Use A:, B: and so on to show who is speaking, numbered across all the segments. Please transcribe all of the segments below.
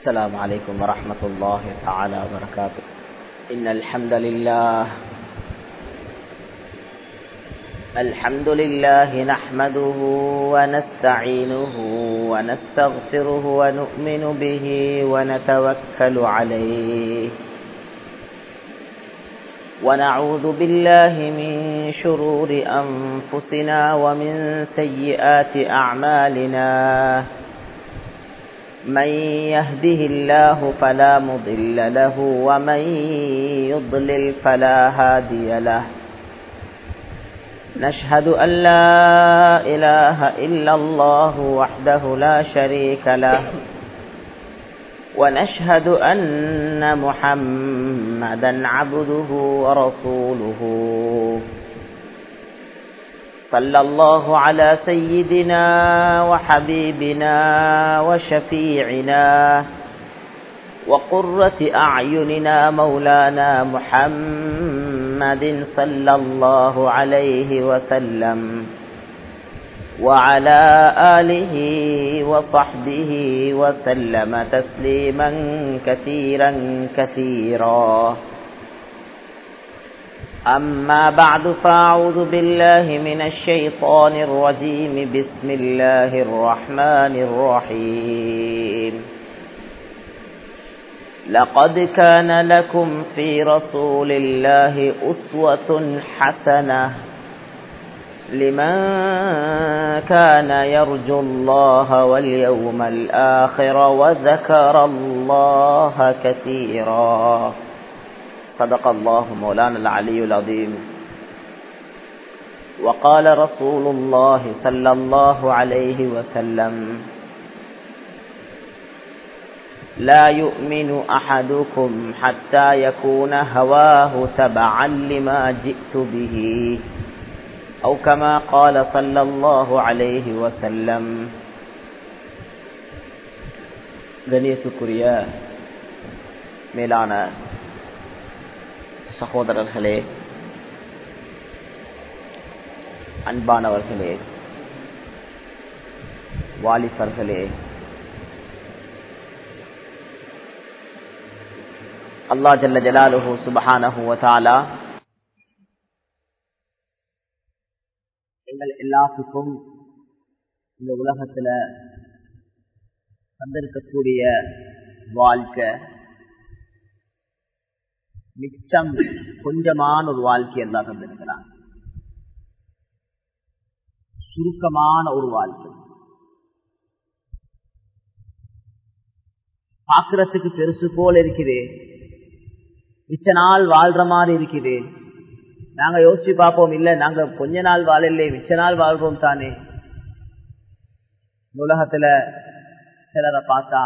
A: السلام عليكم ورحمة الله تعالى وبركاته. إن الحمد لله نحمده ونستعينه ونستغفره ونؤمن به ونتوكل عليه ونعوذ بالله من شرور أنفسنا ومن سيئات أعمالنا. من يهده الله فلا مضل له ومن يضلل فلا هادي له. نشهد أن لا إله إلا الله وحده لا شريك له ونشهد أن محمدا عبده ورسوله. صلى الله على سيدنا وحبيبنا وشفيعنا وقرة أعيننا مولانا محمد صلى الله عليه وسلم وعلى آله وصحبه وسلم تسليما كثيرا كثيرا. أما بعد فأعوذ بالله من الشيطان الرجيم. بسم الله الرحمن الرحيم. لقد كان لكم في رسول الله أسوة حسنة لمن كان يرجو الله واليوم الآخر وذكر الله كثيرا. صدق الله مولانا العلي العظيم. وقال رسول الله صلى الله عليه وسلم: لا يؤمن أحدكم حتى يكون هواه تبعا لما جئت به أو كما قال صلى الله عليه وسلم. கணியத்துக்குரிய மேலான சகோதரர்களே, அன்பானவர்களே, வாலிபர்களே, அல்லாஹ் ஜல்ல ஜலாலுஹு சுப்ஹானஹு வ தஆலா எங்கள் எல்லாத்துக்கும் இந்த உலகத்துல தந்திருக்கக்கூடிய வாழ்க்கை மிச்சம் கொஞ்சமான ஒரு வாழ்க்கை எல்லாம் தந்திருக்கிறான். சுருக்கமான ஒரு வாழ்க்கை, பாக்குறதுக்கு பெருசு போல இருக்குது, மிச்ச நாள் வாழ்ற மாதிரி இருக்குது. நாங்க யோசிச்சு பார்ப்போம், இல்ல நாங்க கொஞ்ச நாள் வாழல, மிச்ச நாள் வாழ்றோம் தானே. உலகத்துல சிலரை பார்த்தா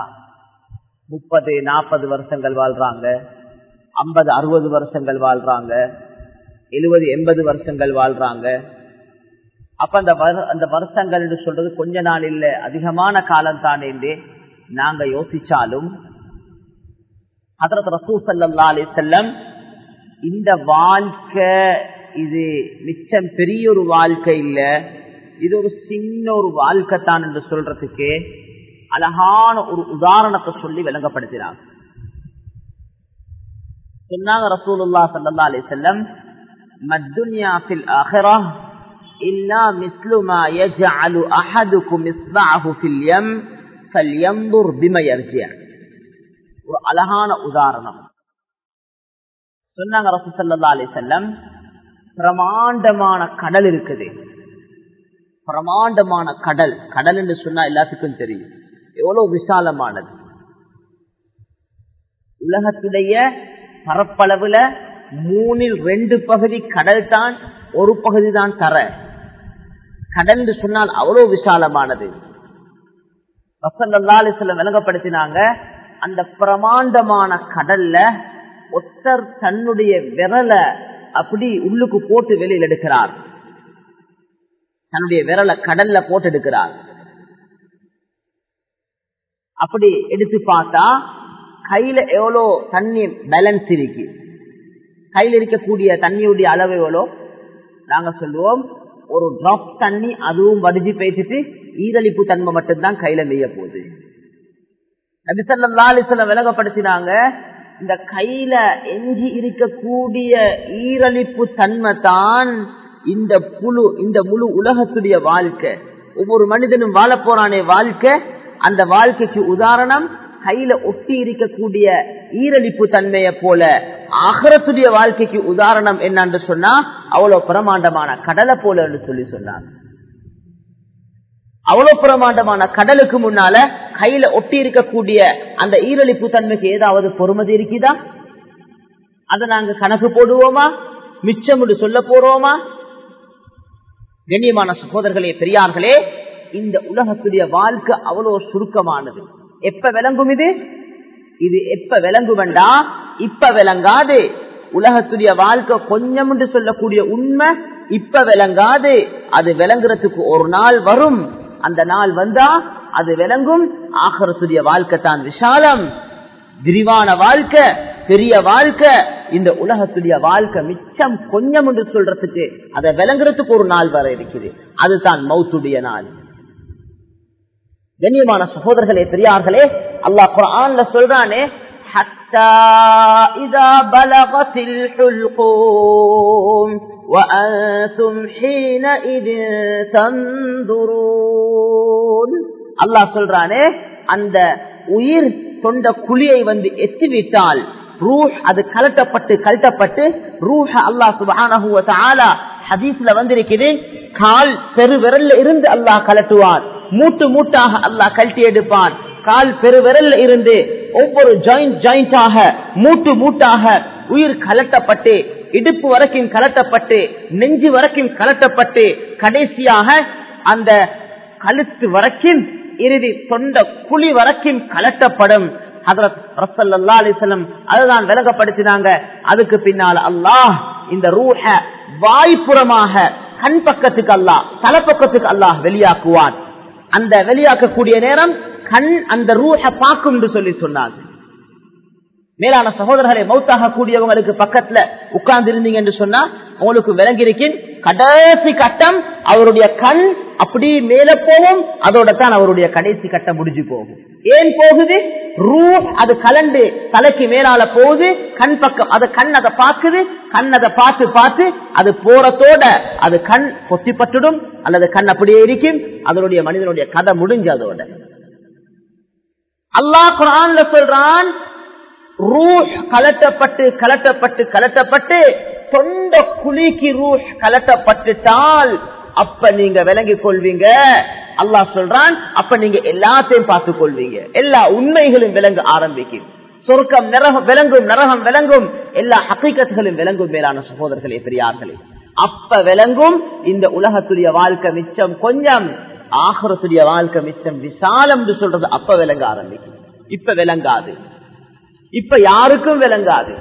A: 30-40 வருஷங்கள் வாழ்றாங்க, 50-60 வருஷங்கள் வாழ்றாங்க, 70-80 வருஷங்கள் வாழ்றாங்க. அப்ப அந்த வருஷங்கள் என்று சொல்றது கொஞ்ச நாள் இல்ல, அதிகமான காலம் தானே என்று நாங்க யோசிச்சாலும் ஹஜ்ரத் ரசூல் ஸல்லல்லாஹு அலைஹி வஸல்லம் இந்த வாழ்க்கை இது மிச்சம் பெரிய ஒரு வாழ்க்கை இல்ல, இது ஒரு சின்ன ஒரு வாழ்க்கை தான் என்று சொல்றதுக்கு அழகான ஒரு உதாரணத்தை சொல்லி விளங்கப்படுத்தினாங்க. சொன்னாங்க ரசூலுல்லாஹி ஸல்லல்லாஹு அலைஹி வஸல்லம்: மத்துன்யா ஃபில் ஆখিরাহ இல்லா மிஸ்லு மா யஜஅலு அஹதுக்கும் இஸ்பஅஹு ஃபில் யம் ஃபல்யன்ظுர் பிமா யர்ஜி. ஒரு அழகான உதாரணம் சொன்னாங்க ரசூல் ஸல்லல்லாஹு அலைஹி வஸல்லம். பிரமாண்டமான கடல் இருக்குது, பிரமாண்டமான கடல். கடல் என்று சொன்னா எல்லாத்துக்கும் தெரியும் எவ்வளவு விசாலமானது. உலகத்துடைய பரப்பளவுல 3/2 பகுதி கடல் தான், ஒரு பகுதி தான் தர. கடல் என்று சொன்னால் அவ்வளவு விசாலமானது. ரசூலுல்லாஹி அலைஹி வஸல்லம் விளங்கப்படுத்தினாங்க, அந்த பிரமாண்டமான கடல்ல ஒருத்தர் தன்னுடைய விரலை அப்படி உள்ளுக்கு போட்டு வெளியில் எடுக்கிறார், தன்னுடைய விரலை கடல்ல போட்டு எடுக்கிறார். அப்படி எடுத்து பார்த்தா கையில எவ்வளோ தண்ணி பேலன்ஸ் இருக்கு, கையில் இருக்கக்கூடிய தண்ணியுடைய அளவு எவ்வளோ. நாங்க சொல்லுவோம் ஒரு டிராப் தண்ணி அதுவும் வடிஞ்சு பேசிட்டு ஈரலிப்பு தன்மை மட்டும்தான் கையில மெய்ய போகுது. நபி ஸல்லல்லாஹு அலைஹி வஸல்லம் விளங்கப்படுத்தினாங்க, இந்த கையில எஞ்சி இருக்கக்கூடிய ஈரலிப்பு தன்மை தான் இந்த முழு உலகத்துடைய வாழ்க்கை. ஒவ்வொரு மனிதனும் வாழ போறானே வாழ்க்கை, அந்த வாழ்க்கைக்கு உதாரணம் கையில ஒட்டி இருக்கக்கூடிய ஈரலிப்பு தன்மையை போல ஆகிரத்துடைய வாழ்க்கைக்கு உதாரணம் என்னன்னு சொன்னா அவ்வளவு பிரமாண்டமான கடலை போல சொல்லி சொன்னாங்க. அவ்வளவு பிரமாண்டமான கடலுக்கு முன்னால கையில ஒட்டி இருக்கக்கூடிய அந்த ஈரலிப்பு தன்மைக்கு ஏதாவது பொறுமதி இருக்குதா? அதை நாங்க கணக்கு போடுவோமா? மிச்சம் சொல்ல போறோமா? கண்ணியமான சகோதரர்களே, பெரியார்களே, இந்த உலகத்துடைய வாழ்க்கை அவ்வளவு சுருக்கமானது. எப்ப விளங்கும் இது எப்ப விளங்குவண்டா இப்ப விளங்காது. உலகத்துடைய வாழ்க்கை கொஞ்சம் என்று சொல்லக்கூடிய உண்மை இப்ப விளங்காது. அது விளங்குறதுக்கு ஒரு நாள் வரும். அந்த நாள் வந்தா அது விளங்கும். ஆகிரத்துடைய வாழ்க்கை தான் விசாலம், விரிவான வாழ்க்கை, பெரிய வாழ்க்கை. இந்த உலகத்துடைய வாழ்க்கை மிச்சம் கொஞ்சம் என்று சொல்றதுக்கு அதை விளங்குறதுக்கு ஒரு நாள் வர இருக்குது. அதுதான் மௌத்துடைய நாள். கண்ணியமான சகோதரர்களே, பெரியார்களே, அல்லாஹ் குர்ஆன்ல சொல்றானே, ஹத்தா இதா பலகத்தில் ஹுல்கூம் வஅன்தும் ஹீனஇதின் தன்துரூன். அல்லாஹ் சொல்றானே, அந்த உயிர் தொண்ட குழியை எத்திவிட்டால் ரூஹ் அது கலட்டப்பட்டு ரூஹ அல்லாஹ் சுப்ஹானஹு வ தஆலா ஹதீஸ்ல வந்திருக்குது, கால் பெருவிரல்ல இருந்து அல்லாஹ் கலட்டுவான், மூட்டு மூட்டாக அல்லாஹ் கழட்டி எடுப்பான். கால் பெருவிரல்ல இருந்து ஒவ்வொரு ஜாயிண்டாக மூட்டு மூட்டாக உயிர் கலட்டப்பட்டு இடுப்பு வரைக்கும் கலட்டப்பட்டு நெஞ்சு வரைக்கும் கலட்டப்பட்டு கடைசியாக அந்த கழுத்து வரைக்கும் இறுதி தொண்ட குழி வரைக்கும் கலட்டப்படும். ஹஜ்ரத் ரசூலுல்லாஹி அலைஹி வஸல்லம் அதுதான் விளங்கப்படுத்தினாங்க. அதுக்கு பின்னால் அல்லாஹ் இந்த ரூஹ வாய்ப்புறமாக கண் பக்கத்துக்கு அல்லாஹ் தலைப்பக்கத்துக்கு அல்லாஹ் வெளியாக்குவான். அந்த வெளியாக்கக்கூடிய நேரம் கண் அந்த ரூஹ பார்க்கும் என்று சொல்லி சொன்னாங்க. மேலான சகோதரர்களை, மௌத்தாக கூடியவங்களுக்கு பக்கத்துல உட்கார்ந்து இருந்தீங்க என்று சொன்னா உங்களுக்கு விளங்கியிருக்கின் கடைசி கட்டம் அவருடைய கண் அப்படி மேல போகும். அதோட தான் அவருடைய கடைசி கட்டம் முடிஞ்சு போகும். ஏன் போகுது? ரூஹ் அது கலண்டு தலைக்கு மேலால போகுது. கண் பக்கம் அது கண் அதை பார்க்குது. கண் அதை பார்த்து அது போறதோட அது கண் பொத்திப்பட்டுடும் அல்லது கண் அப்படியே இருக்கும். அதனுடைய மனிதனுடைய கதை முடிஞ்சு. அதோட அல்லாஹ் குர்ஆன்ல சொல்றான், ரூஹ் கலட்டப்பட்டு தொண்ட குழிக்கு ரூஹ் கலட்டப்பட்டுட்டால் அப்ப நீங்க விளங்கிக் கொள்வீங்க. அல்லாஹ் சொல்றான், அப்ப நீங்க எல்லாத்தையும் பார்த்துக் கொள்வீங்க. எல்லா உண்மைகளும் விளங்க ஆரம்பிக்கும். சொர்க்கம் விளங்கும், நரகம் விளங்கும், எல்லா ஹகீகத்துகளும் விளங்கும். மேலான சகோதரர்களே, பெரியார்களே, அப்ப விளங்கும் இந்த உலகத்துடைய வாழ்க்கை மிச்சம் கொஞ்சம், ஆகிரத்துடைய வாழ்க்கை மிச்சம் விசாலம் என்று சொல்றது அப்ப விளங்க ஆரம்பிக்கும். இப்ப விளங்காது. இப்ப யாருக்கும் விளங்காது,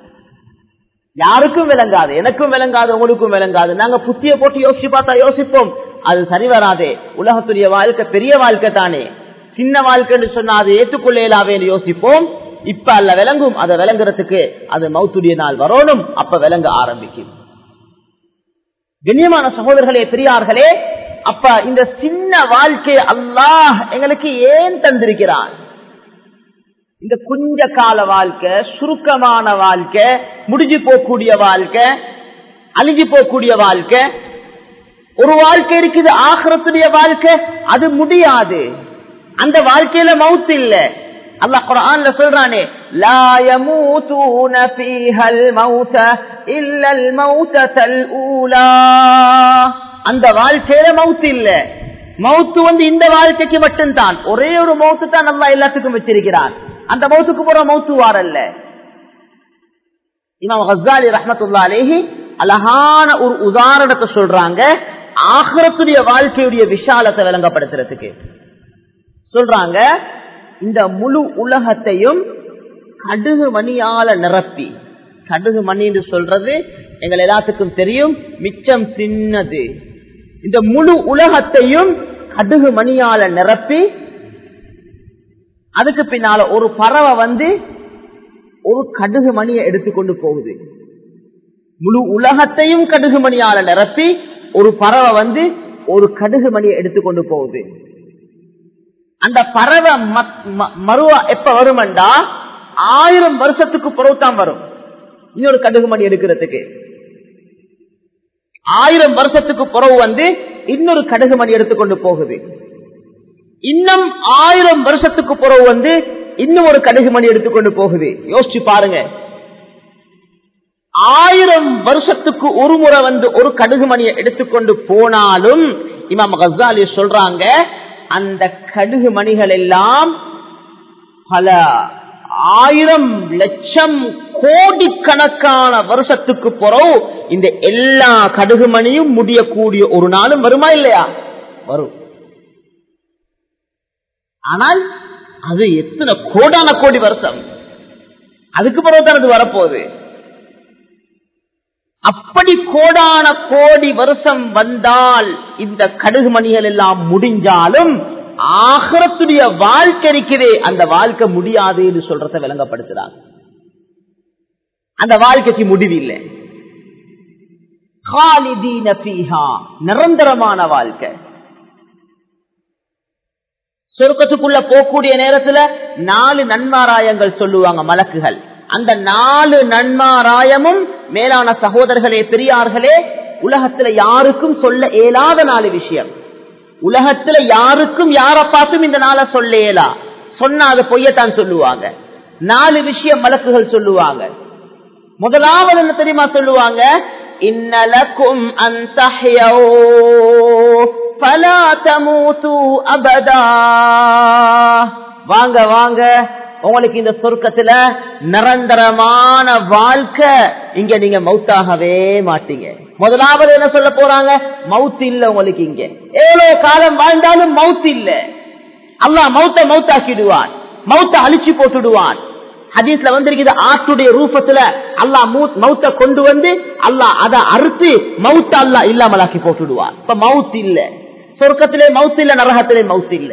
A: எனக்கும் விளங்காது, உங்களுக்கும் விளங்காது. நாங்க புத்திய போட்டு யோசிச்சு பார்த்தா யோசிப்போம், அது சரி வராதே. உலகத்துடைய வாழ்க்கை பெரிய வாழ்க்கை தானே, சின்ன வாழ்க்கைன்னு சொன்னா அதை ஏற்றுக்கொள்ளலாவே யோசிப்போம். இப்ப அல்ல விளங்கும். அதை விளங்குறதுக்கு அது மௌத்துடைய நாள் வரணும். அப்ப விளங்க ஆரம்பிக்கும். கண்ணியமான சகோதரர்களே, பெரியார்களே, அப்ப இந்த சின்ன வாழ்க்கையை அல்லாஹ் எங்களுக்கு ஏன் தந்திருக்கிறான்? இந்த கொஞ்ச கால வாழ்க்கை, சுருக்கமான வாழ்க்கை, முடிஞ்சு போகக்கூடிய வாழ்க்கை, அழிஞ்சு போகக்கூடிய வாழ்க்கை. ஒரு வாழ்க்கை இருக்குது ஆகிரத்துடைய வாழ்க்கை, அது முடியாது. அந்த வாழ்க்கையில மவுத் இல்ல. அல்லாஹ் குர்ஆன்ல சொல்றானே, லா யமூதுன ஃபீஹல் மௌத இல்லல் மௌதல் ஊலா. அந்த வாழ்க்கையில மவுத் இல்ல. மவுத்து இந்த வாழ்க்கைக்கு மட்டும்தான். ஒரே ஒரு மவுத்து தான் அல்லாஹ் எல்லாத்துக்கும் வச்சிருக்கிறான். அந்த மவுத்துக்கு போற மவுத்து வாரல்ல. இமாம் கஸ்ஸாலி ரஹ்மத்துல்லாஹி அலைஹி அழகான ஒரு உதாரணத்தை சொல்றாங்க. ஆகிரத்துடைய வாழ்க்கையுடைய விஷாலத்தை விளங்கப்படுத்துறதுக்கு சொல்றாங்க. இந்த முழு உலகத்தையும் கடுகு மணியால நிரப்பி, கடுகு மணி என்று சொல்றது எங்கள் எல்லாத்துக்கும் தெரியும், மிச்சம் சின்னது. இந்த முழு உலகத்தையும் கடுகு மணியால நிரப்பி அதுக்கு பின்னால ஒரு பறவை ஒரு கடுகு மணியை எடுத்துக்கொண்டு போகுது. முழு உலகத்தையும் கடுகு மணியால நிரப்பி ஒரு பறவை ஒரு கடுகு மணியை எடுத்துக்கொண்டு போகுது. அந்த பறவை மறுவா எப்ப வருமெண்டா 1000 வருஷத்துக்கு பிறகுதான் வரும். இன்னொரு கடுகு மணி எடுக்கிறதுக்கு 1000 வருஷத்துக்கு பிறகு இன்னொரு கடுகு மணி எடுத்துக்கொண்டு போகுது. இன்னும் 1000 வருஷத்துக்கு பிறகு இன்னும் ஒரு கடுகு மணி எடுத்துக்கொண்டு போகுது. யோசிச்சு பாருங்க, 1000 வருஷத்துக்கு ஒரு முறை ஒரு கடுகு மணியை எடுத்துக்கொண்டு போனாலும் இமாம் கஸ்ஸாலி சொல்றாங்க, அந்த கடுகு மணிகள் எல்லாம் பல 1000 லட்சம் கோடிக்கணக்கான வருஷத்துக்கு பிறகு இந்த எல்லா கடுகு மணியும் முடியக்கூடிய ஒரு நாளும் வருமா இல்லையா? வரும். ஆனால் அது எத்தனை கோடான கோடி வருஷம், அதுக்கு பிறகுதான் அது வரப்போகுது. அப்படி கோடான கோடி வருஷம் வந்தால் இந்த கடுகு மணிகள் எல்லாம் முடிஞ்சாலும் ஆகிரத்துடைய வாழ்க்கை இருக்கிறே, அந்த வாழ்க்கை முடியாது என்று சொல்றத விளங்கப்படுத்துறாங்க. அந்த வாழ்க்கைக்கு முடிவில்லை. காலிதீன ஃபீஹா, நிரந்தரமான வாழ்க்கை. சொர்க்கத்துக்குள்ள போகக்கூடிய நேரத்துல 4 நன்மாராயங்கள் சொல்லுவாங்க மலக்குகள். அந்த 4 நன்மாராயமும் மேலான சகோதரர்களே, பெரியார்களே, உலகத்துல யாருக்கும் சொல்ல இயலாத 4 விஷயம். உலகத்துல யாருக்கும் யாரை பார்த்தும் இந்த நாளை சொல்ல இயலா, சொன்னா அது பொய்யத்தான் சொல்லுவாங்க. 4 விஷயம் மலக்குகள் சொல்லுவாங்க. முதலாவது என்ன தெரியுமா சொல்லுவாங்க? இன்னலக்கும் அன் தஹ்யௌ ஃபலா தமூது அபதா. வாங்க வாங்க, உங்களுக்கு இந்த சொர்க்கத்துல நிரந்தரமான வாழ்க்கை, இங்க நீங்க மௌத்தாகவே மாட்டீங்க. முதலாவது என்ன சொல்ல போறாங்க? மவுத் இல்ல உங்களுக்கு. இங்க எவ்வளவு காலம் வாழ்ந்தாலும் மவுத் இல்ல. அல்லாஹ் மவுத்தாக்கிடுவான், மவுத்த அழிச்சு போட்டுடுவான். ஹதீஸ்ல வந்திருக்குது, ஆட்டுடைய ரூபத்துல அல்லாஹ் மவுத்த கொண்டு அல்லாஹ் அதை அறுத்து மவுத்த அல்லாஹ் இல்லாமலாக்கி போட்டுடுவான். இப்ப மவுத் இல்ல சொர்க்கத்திலே, மவுத் இல்ல நரகத்திலே, மவுத் இல்ல.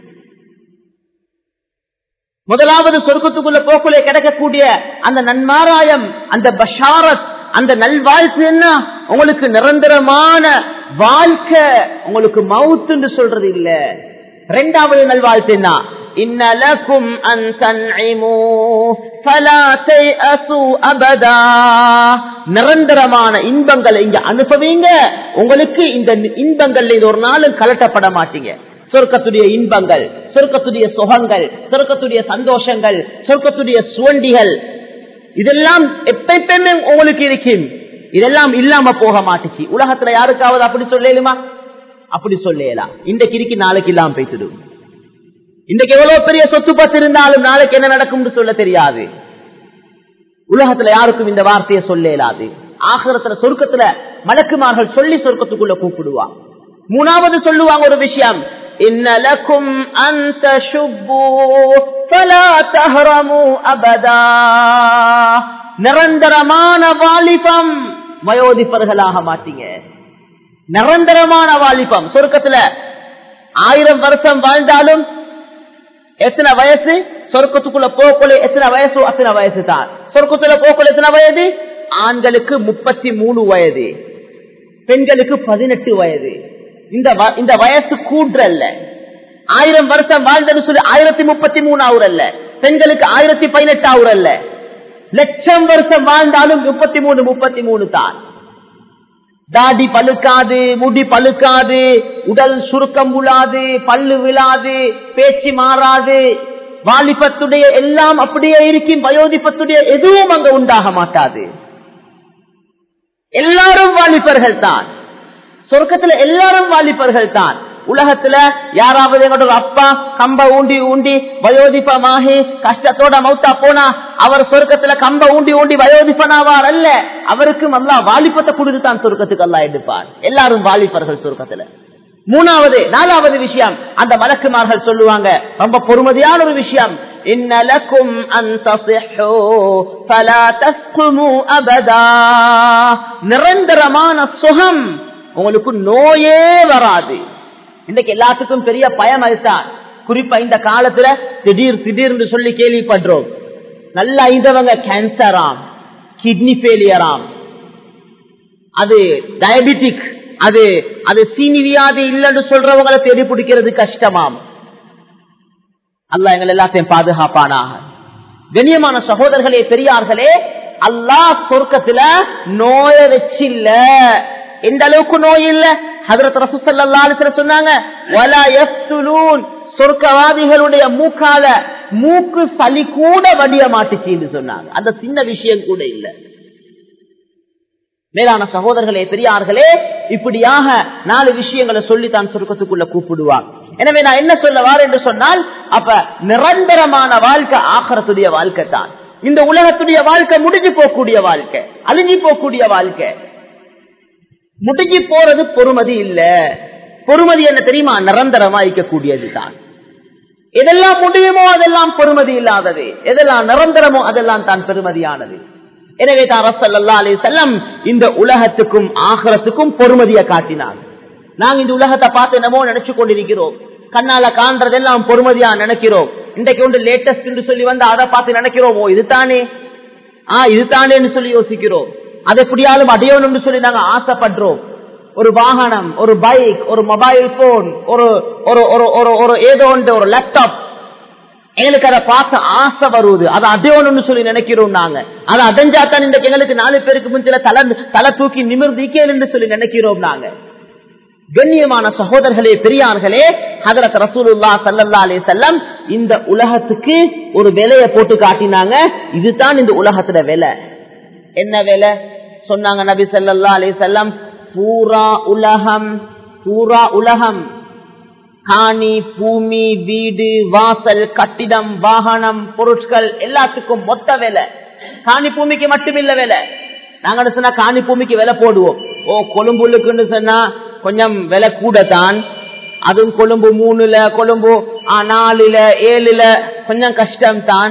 A: முதலாவது சொர்க்கத்துக்குள்ள போக்குள்ளே கிடைக்கக்கூடிய அந்த நன்மாராயம், அந்த பஷாரத், அந்த நல்வாழ்க்கை என்ன? உங்களுக்கு நிரந்தரமான வாழ்க்கை, உங்களுக்கு மவுத் என்று சொல்றது இல்ல. இரண்டாவது நல்வாழ்க்கை என்ன? இன்னலக்கும் அன் தன்இமு ஃபலா தயஅசு அபதா. நிரந்தரமான இன்பங்களை இங்க அனுபவிங்க, உங்களுக்கு இந்த இன்பங்கள் ஒரு நாளும் கலட்டப்பட மாட்டீங்க. சொர்க்கத்துடைய இன்பங்கள், சொர்க்கத்துடைய சுகங்கள், சொர்க்கத்துடைய சந்தோஷங்கள், சொர்க்கத்துடைய சுவண்டிகள், இதெல்லாம் எப்பயுமே உங்களுக்கு இருக்கும். இதெல்லாம் இல்லாம போக மாட்டுச்சு. உலகத்துல யாருக்காவது அப்படி சொல்லலுமா? அப்படி சொல்லலாம். இன்றைக்கு இருக்கு, நாளைக்கு இல்லாம போய்த்துடும். இன்றைக்கு எவ்வளவு பெரிய சொத்து பத்து இருந்தாலும் நாளைக்கு என்ன நடக்கும் சொல்ல தெரியாது. உலகத்துல யாருக்கும் இந்த வார்த்தையை சொல்ல இயலாது. ஆகிரத்துல சொர்க்கத்துல மலக்குமார்கள் சொல்லி சொர்க்கத்துக்குள்ள கூப்பிடுவாங்க. மூணாவது சொல்லுவாங்க ஒரு விஷயம், இன்னலக்கும் அந்த ஷுப்பு ஃபலா தஹரமு அபதா. நிரந்தரமான வாலிபம், வயோதிபர்களாக மாட்டீங்க. நிரந்தரமான வாலிபம் சொர்க்கத்துல 1000 வருஷம் வாழ்ந்தாலும் எத்தனை வயசு? சொர்க்கத்துக்குள்ள போக்குள்ள எத்தனை வயசோ அத்தனை வயசு தான். சொர்க்கத்துல போக்குள்ள எத்தனை வயது? ஆண்களுக்கு 33 வயது, பெண்களுக்கு 18 வயது. இந்த வயசு கூற்றல்ல. 1000 வருஷம் வாழ்ந்தது சொல்லி 1033 ஆகுறல்ல, பெண்களுக்கு 1018 ஆகுறல்ல. லட்சம் வருஷம் வாழ்ந்தாலும் 33 தான். தாடி பழுக்காது, முடி பழுக்காது, உடல் சுருக்கம் விழாது, பல்லு விழாது, பேச்சு மாறாது, வாலிபத்துடைய எல்லாம் அப்படியே இருக்கும். வயோதிபத்துடைய எதுவும் அங்க உண்டாக மாட்டாது. எல்லாரும் வாலிபர்கள் தான் சொர்க்கத்துல, எல்லாரும் வாலிபர்கள் தான். உலகத்துல யாராவது எங்களோட அப்பா கம்ப ஊண்டி ஊண்டி வயோதிபமாகி கஷ்டத்தோட மௌத்தா போனா அவர் சொர்க்கத்துல கம்ப ஊண்டி ஊண்டி வயோதிபனாவார் அல்ல. அவருக்கும் அல்லாஹ் வாலிபத்தை கொடுத்து தான் சொர்க்கத்துக்கு அல்லாஹ் எடுப்பார். எல்லாரும் வாலிபர்கள் சொர்க்கத்துல. நாலாவது விஷயம், அந்த மலக்குமார்கள் சொல்லுவாங்க, ரொம்ப பொறுமதியான ஒரு விஷயம், இன்னலக்கும் அன் தஸிஹு ஃபலா தஸ்குமு அபதா. நிரந்தரமான சுகம், உங்களுக்கு நோயே வராது. இன்னைக்கு எல்லாத்துக்கும் பெரிய பயம் அதுதான். குறிப்பா இந்த காலத்துல திடீர்னு சொல்லி கேள்விப்படுறோம், நல்லா ஐந்தவங்க கேன்சராம், கிட்னி ஃபெயிலியராம், அது டயபெட்டிக், அது சீனி வியாதி இல்லைன்னு சொல்றவங்களை தேடி பிடிக்கிறது கஷ்டமாம். அல்லாஹ் எங்கள் எல்லாத்தையும் பாதுகாப்பானாக. கண்ணியமான சகோதரர்களே, பெரியார்களே, அல்லாஹ் சொர்க்கத்துல நோய வச்சில்ல. எந்த அளவுக்கு நோய் இல்ல? ஹஜ்ரத் ரசூல் ஸல்லல்லாஹு அலைஹி வஸல்லம் சொன்னாங்க, வலா யஃதுலூன், சொர்க்கவாதிகளுடைய மூக்கால மூக்கு சளி கூட வடிய மாட்டுச்சுன்னு சொன்னாங்க. அந்த சின்ன விஷயம் கூட இல்ல. மேலான சகோதரர்களே, பெரியார்களே, இப்படியாக 4 விஷயங்களை சொல்லி தான் சொர்க்கத்துக்குள்ள கூப்பிடுவார். எனவே நான் என்ன சொல்ல வார் என்று சொன்னால், அப்ப நிரந்தரமான வாழ்க்கை ஆகிரத்துடைய வாழ்க்கை தான். இந்த உலகத்துடைய வாழ்க்கை முடிஞ்சு போகக்கூடிய வாழ்க்கை, அழிஞ்சு போகக்கூடிய வாழ்க்கை. முடிஞ்சு போறது பொறுமதி இல்ல. பொறுமதி என்ன தெரியுமா? நிரந்தரமா இருக்கக்கூடியது தான். எதெல்லாம் முடியுமோ அதெல்லாம் பொறுமதி இல்லாதது, எதெல்லாம் நிரந்தரமோ அதெல்லாம் தான் பெருமதியானது. எனவே தான் ரசூல் ஸல்லல்லாஹு அலைஹி வஸல்லம் இந்த உலகத்துக்கும் ஆகிரத்துக்கும் பொறுமதியை காட்டினார். நாங்க இந்த உலகத்தை பார்த்து என்னமோ நினைச்சு கொண்டிருக்கிறோம். கண்ணால காண்றதெல்லாம் பொறுமதியா நினைக்கிறோம். இன்றைக்கு ஒன்று லேட்டஸ்ட் என்று சொல்லி வந்து அதை பார்த்து நினைக்கிறோம், ஓ இதுதானே, இதுதானேன்னு சொல்லி யோசிக்கிறோம். அதை எப்படியாலும் அடையணும்னு சொல்லி நாங்க ஆசைப்படுறோம். ஒரு வாகனம், ஒரு பைக், ஒரு மொபைல் போன், ஒரு ஏதோ ஒன்று, ஒரு லேப்டாப், எங்களுக்கு அதை பார்த்து ஆசை வருவது, அதை அடையணும்னு சொல்லி நினைக்கிறோம். நாங்க அதை அடைஞ்சாத்தான் இன்றைக்கு எங்களுக்கு 4 பேருக்கு முன்சில தலை தூக்கி நிமிர்ந்திக்கேன்னு சொல்லி நினைக்கிறோம். நாங்க கண்ணியமான சகோதரர்களே, பெரியார்களே, ஹஜ்ரத் ரசூலுல்லாஹ் ஸல்லல்லாஹு அலைஹி வஸல்லம் இந்த உலகத்துக்கு ஒரு விலையை போட்டு காட்டினாங்க. இதுதான் இந்த உலகத்துல விலை. என்ன விலை சொன்னாங்க நபி ஸல்லல்லாஹு அலைஹி வஸல்லம்? பூரா உலகம், காணி, பூமி, வீடு, வாசல், கட்டிடம், வாகனம், பொருட்கள் எல்லாத்துக்கும் மொத்த விலை. காணி பூமிக்கு மட்டுமில்ல விலை. நாங்க சொன்னா காணி பூமிக்கு விலை போடுவோம். ஓ கொழும்புலுக்குன்னு சொன்னா கொஞ்சம் விலை கூட தான். அதுவும் கொழும்பு 3ல, கொழும்பு 4ல, 7ல கொஞ்சம் கஷ்டம் தான்.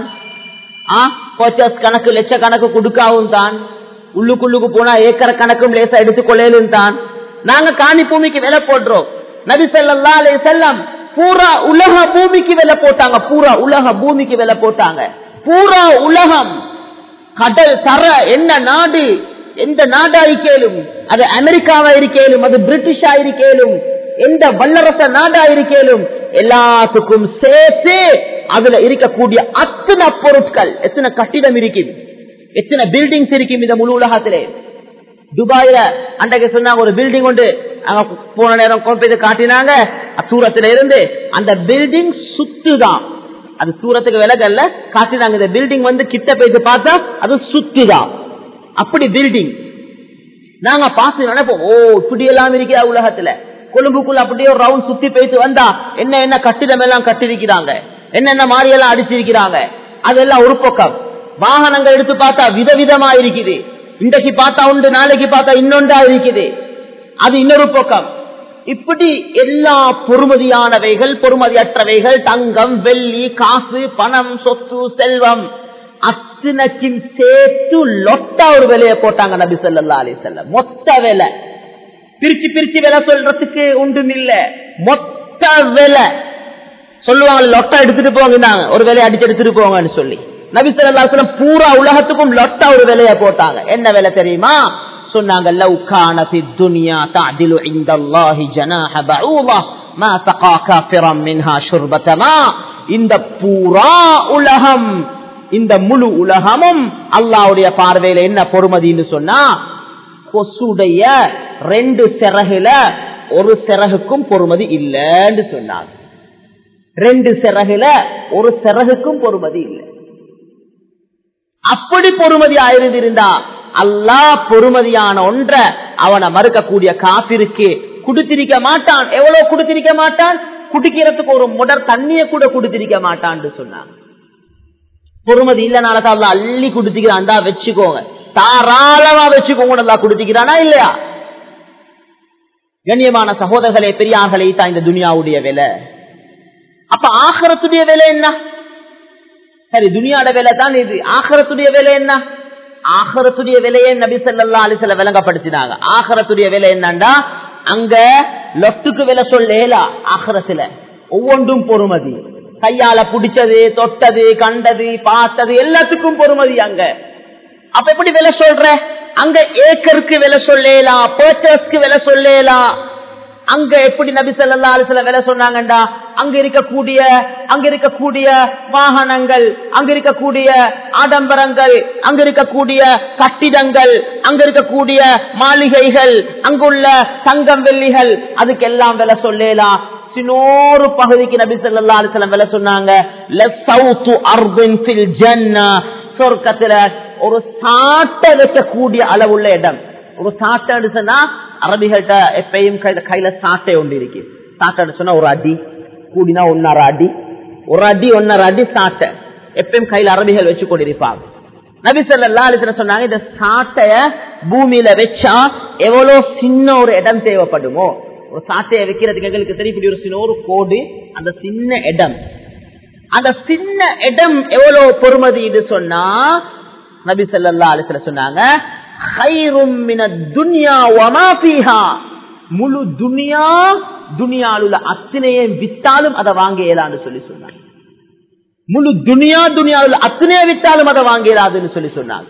A: பர்ச்சேஸ் கணக்கு லட்சக்கணக்கு கொடுக்கவும் தான். உள்ளுக்குள்ளுக்கு போனா ஏக்கர் கணக்கும் லேசா எடுத்துக்கொள்ளலும் தான். நாங்க காணி பூமிக்கு விலை போடுறோம். நபி ஸல்லல்லாஹு அலைஹி வஸல்லம் பூரா உலக பூமிக்கு விலை போட்டாங்க. பூரா உலக பூமிக்கு விலை போட்டாங்க. பூரா உலகம், கடல், தர, என்ன நாடு, எந்த நாடா இருக்கேலும், அது அமெரிக்காவா இருக்கேலும், அது பிரிட்டிஷா இருக்கேலும், எந்த வல்லரச நாடா இருக்கேலும், எல்லாத்துக்கும் சேர்த்து அதுல இருக்கக்கூடிய அத்தனை பொருட்கள், எத்தனை கட்டிடம் இருக்குது, எத்தனை பில்டிங்ஸ் இருக்கும் இந்த முழு உலகத்திலே. துபாயில அன்றைக்கு சொன்னாங்க ஒரு பில்டிங் உண்டு. அங்க போன நேரம் கோப்பை காட்டினாங்க. தூரத்துல இருந்து அந்த பில்டிங் சுத்துதான். அது தூரத்துக்கு விலகல்ல காட்டினாங்க. இந்த பில்டிங் வந்து கிட்ட போயிட்டு பார்த்தா அது சுத்துதான். அப்படி பில்டிங் நாங்க பார்த்து நினைப்போம், ஓ இப்படி எல்லாம் இருக்கிற உலகத்துல. கொழும்புக்குள்ள அப்படியே ஒரு ரவுண்ட் சுத்தி போயிட்டு வந்தா என்ன கட்டிடம் எல்லாம் கட்டிருக்கிறாங்க, என்னென்ன மாறி எல்லாம் அடிச்சிருக்கிறாங்க. அதெல்லாம் ஒரு பக்கம். வாகனங்கள் எடுத்து பார்த்தா விதவிதமா இருக்குது. இன்றைக்கு பார்த்தா உண்டு, நாளைக்கு பார்த்தா இன்னொன்றா இருக்குது. அது இன்னொரு பக்கம். இப்படி எல்லா பொறுமதியானவைகள், பொறுமதியற்றவைகள், தங்கம், வெள்ளி, காசு, பணம், சொத்து, செல்வம் அத்தனைக்கும் சேர்த்து லொட்டா ஒரு விலையை போட்டாங்க நபி ஸல்லல்லாஹு அலைஹி வஸல்லம். மொத்த விலை பிரிச்சு விலை சொல்றதுக்கு ஒன்றும் இல்ல. மொத்த விலை சொல்லுவாங்க. லொட்டா எடுத்துட்டு போங்க, ஒரு விலையை அடிச்சு எடுத்துட்டு போங்கன்னு சொல்லி நபி ஸல்லல்லாஹு அலைஹி வஸல்லம் பூரா உலகத்துக்கும் லொட்டா ஒரு விலையை போட்டாங்க. என்ன விலை தெரியுமா? சொன்னாங்க, லவ் கான ஃபித் துன்யா தஅதிலு இன்தல்லாஹி ஜனாஹ பஊதா மா தகா காஃபிரன் மின்ஹா ஷுர்பத மா. இந்த பூரா உலகம், இந்த முழு உலகமும் அல்லாஹ்வுடைய பார்வையில என்ன பொறுமதின்னு சொன்னா, கொசுடைய 2 சிறகுல ஒரு சிறகுக்கும் பொறுமதி இல்லன்னு சொன்னாங்க. 2 சிறகுல ஒரு சிறகுக்கும் பொறுமதி இல்லை. அப்படி பொறுமதி ஆயிருந்திருந்தா அல்லாஹ் பொறுமதியான ஒன்றை அவனை மறுக்கக்கூடிய காபிருக்கு குடுத்திருக்க மாட்டான். எவ்வளவு குடுத்திருக்க மாட்டான்? குடிக்கிறதுக்கு ஒரு முடர் தண்ணிய கூட குடுத்திருக்க மாட்டான்னு சொன்னாங்க. பொறுமதி இல்லனால அல்லாஹ் அள்ளி குடுத்திக்கிறான். தான் வச்சுக்கோங்க, தாராளமா வச்சுக்கோங்க. நல்லா குடுத்திக்கிறானா இல்லையா? கண்ணியமான சகோதரர்களே, பெரியார்களே, தான் இந்த துனியாவுடைய விலை. அப்ப ஆகிரத்துடைய விலை என்ன? சரி, துனியாட விலை தான் இது. ஆகிரத்துடைய விலை என்ன? ஆகிரத்துடைய விலையை நபி ஸல்லல்லாஹு அலைஹி வஸல்லம் விளங்கப்படுத்தினாங்க. ஆகிரத்துடைய விலை என்னண்டா, அங்க லொட்டுக்கு விலை சொல்லல. ஆகிரத்துல ஒவ்வொன்றும் பொறுமதி. கையால புடிச்சது, தொட்டது, கண்டது, பார்த்தது எல்லாத்துக்கும் பொறுமதி அங்க. அப்ப எப்படி விலை சொல்ற? அங்க ஏக்கருக்கு விலை சொல்லலாம், பர்ச்சேஸ்க்கு விலை சொல்லலாம், அங்க எப்படி நபி ஸல்லல்லாஹு அலைஹி வஸல்லம் வேலை சொன்னாங்கடா, அங்க இருக்கக்கூடிய வாகனங்கள், அங்க இருக்கக்கூடிய ஆடம்பரங்கள், அங்க இருக்கக்கூடிய கட்டிடங்கள், அங்க இருக்கக்கூடிய மாளிகைகள், அங்குள்ள தங்கம் வெள்ளிகள், அதுக்கெல்லாம் வேலை சொல்லலாம். சின்னோரு பகுதிக்கு நபி ஸல்லல்லாஹு அலைஹி வஸல்லம் வேலை சொன்னாங்க. லஸௌது அர்தின் ஃபில் ஜன்னah, சொர்க்கத்துல ஒரு சாட்டை வைக்கக்கூடிய அளவுள்ள இடம். ஒரு சாட்டை சொன்னா அரபிகள்கிட்ட எப்பயும் கையில சாட்டை ஒன்று இருக்கு. சாட்டை சொன்னா ஒரு அடி கூடினா 1.5 அடி, ஒரு அடி 1.5 அடி சாட்டை எப்பயும் கையில அரபிகள் வச்சு கொண்டிருப்பாங்க. நபி ஸல்லல்லாஹு அலைஹி வஸல்லம் சொன்னாங்க, இந்த சாட்டைய பூமியில வச்சா எவ்வளவு சின்ன ஒரு இடம் தேவைப்படுமோ, ஒரு சாட்டையை வைக்கிறதுக்கு எங்களுக்கு தெரியக்கூடிய ஒரு சின்ன ஒரு கோடு, அந்த சின்ன இடம், அந்த சின்ன இடம் எவ்வளவு பொறுமதி இது சொன்னா நபி ஸல்லல்லாஹு அலைஹி வஸல்லம் சொன்னாங்க, கைரும் மினத் துன்யா வமா ஃபீஹா, முழு துனியாவில் உள்ள அத்தனையே வித்தாலும் அதை வாங்க இயலான்னு சொல்லி சொன்னாங்க. முழு துனியாவில் அத்தனையே வித்தாலும் அதை வாங்க இயலாதுன்னு சொல்லி சொன்னாங்க.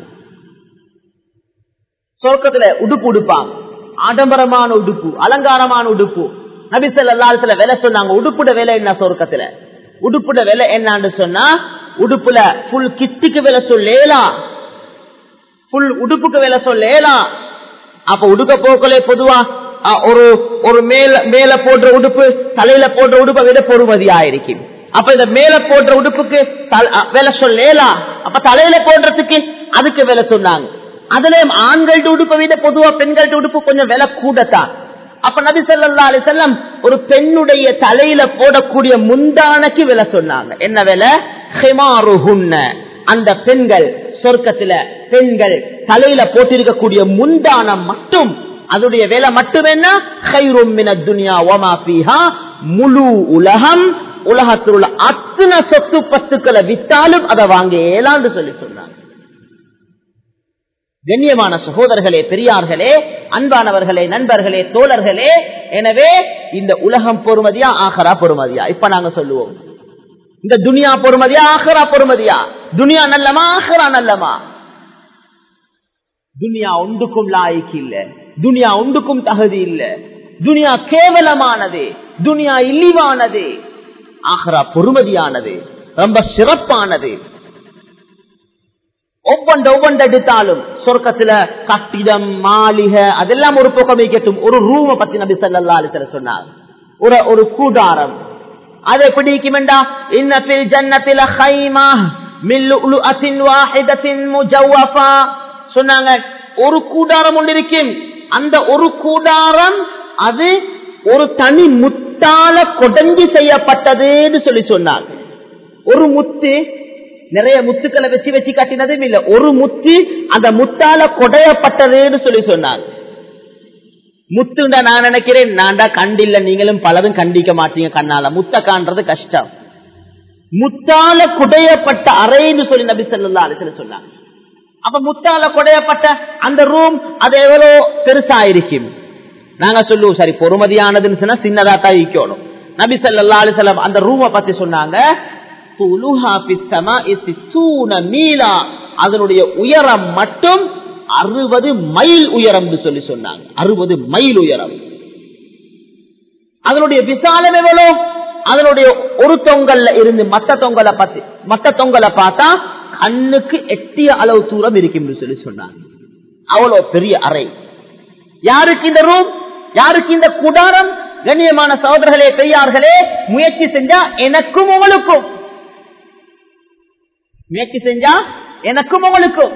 A: சொர்க்கத்துல உடுப்பு உடுப்பாங்க, ஆடம்பரமான உடுப்பு, அலங்காரமான உடுப்பு. நபி ஸல்லல்லாஹு அலைஹி வஸல்லம் வேலை சொன்னாங்க, உடுப்புட வேலை என்ன சொர்க்கத்துல, உடுப்புட வேலை என்னன்னு சொன்னா, உடுப்புல புல் கிட்டுக்கு வேலை சொல்லலாம், புல் உடுப்புக்கு வேலை சொல்லலாம். அப்ப உடுக்க போக்கலே பொதுவா ஒரு மேல போடுற உடுப்பு தலையில போடுற உடுப்பை விட பொறுமதியா இருக்கும். அப்ப இந்த மேல போடுற உடுப்புக்கு வேலை சொல்லலாம், அப்ப தலையில போடுறதுக்கு அதுக்கு வேலை சொன்னாங்க. அதுலயும் ஆண்கள்ட்ட உடுப்பை விட பொதுவா பெண்கள்ட்ட உடுப்பு கொஞ்சம் விலை கூடத்தான். அப்ப நபி ஸல்லல்லாஹு அலைஹி வஸல்லம் ஒரு பெண்ணுடைய தலையில போடக்கூடிய முந்தானைக்கு விலை சொன்னாங்க. என்ன விலை? ஹிமாருஹுன்ன, அந்த பெண்கள் சொர்க்கத்துல பெண்கள் தலையில போட்டிருக்கக்கூடிய முந்தானம் மட்டும், அதோடைய வேலை மட்டும் என்ன? கைரும் மினத் துன்யா வமா ஃபீஹா, முழு உலகத்தில் உள்ள அத்தனை சொத்து பத்துக்களை வித்தாலும் அதை வாங்க ஏலான்னு சொல்லி சொன்னாங்க. கண்ணியமான சகோதரர்களே, பெரியார்களே, அன்பானவர்களே, நண்பர்களே, தோழர்களே, எனவே இந்த உலகம் பொறுமதியா ஆகரா பொறுமதியா? இப்ப நாங்க சொல்லுவோம், இந்த துனியா பொறுமதியா ஆகரா பொறுமதியா? துனியா நல்லமா ஆகரா நல்லமா? துனியா ஒன்றுக்கும் லாய்க்கு இல்ல, துனியா ஒன்றுக்கும் தகுதி இல்ல, துனியா கேவலமானது, துனியா இழிவானது. ஆகரா பொறுமதியானது, ரொம்ப சிறப்பானது. ஒவ்வொன்று எடுத்தாலும் சொர்க்கத்துல கட்டிடம், மாளிகை, அதெல்லாம் ஒரு பக்கம் வைக்கட்டும். ஒரு ரூமை பத்தி நபி ஸல்லல்லாஹு அலைஹி வஸல்லம் சொன்னார், ஒரு கூடாரம். அதை பிடிக்குமெண்டா, இன்ன ஃபில் ஜன்னத்தில் ஹைமா மின் லுஅத்தின் வாஹிதத்தின் முஜவ்வஃபா சொன்னாங்க. ஒரு கூடாரம் ஒன்று இருக்கும், அந்த ஒரு கூடாரம் அது ஒரு தனி முத்தால கொடங்கி செய்யப்பட்டதுன்னு சொல்லி சொன்னாங்க. ஒரு முத்து, நிறைய முத்துக்களை வச்சு காட்டினதும் இல்ல, ஒரு முத்து அந்த முத்தால கொடையப்பட்டதுன்னு சொல்லி சொன்னாங்க. முத்துண்டா நான் நினைக்கிறேன், நான்டா கண்டில்ல, நீங்களும் பலரும் கண்டிக்க மாட்டீங்க கண்ணால, முத்த காண்றது கஷ்டம். முத்தால குடையப்பட்ட அறைன்னு சொல்லி நபி ஸல்லல்லாஹு அலைஹி வஸல்லம் சொன்னாங்க. அப்ப முத்தால குடையப்பட்ட அந்த ரூம் அது எவ்வளவு பெருசா இருக்கும்? நாங்க சொல்லுவோம், சரி பொறுமதியானதுன்னு சொன்னா சின்னதா தான் இருக்கணும். நபி ஸல்லல்லாஹு அலைஹி வஸல்லம் அந்த ரூமை பத்தி சொன்னாங்க, அதனுடைய உயரம் மட்டும் 60 மைல் உயரம் சொல்லி சொன்னாங்க. 60 மைல் உயரம். அதனுடைய விசாலம் எவ்வளவு? அதனுடைய ஒரு தொங்கல்ல இருந்து மற்ற தொங்கலை பார்த்தா கண்ணுக்கு எட்டிய அளவு தூரம் இருக்கும் சொல்லி சொன்னாங்க. அவ்வளவு பெரிய அறை. யாருக்கு இந்த ரூம்? யாருக்கு இந்த கூடாரம்? கண்ணியமான சகோதரர்களே, பெரியார்களே, முயற்சி செஞ்சா எனக்கும் உங்களுக்கும், முயற்சி செஞ்சா எனக்கும் உங்களுக்கும்.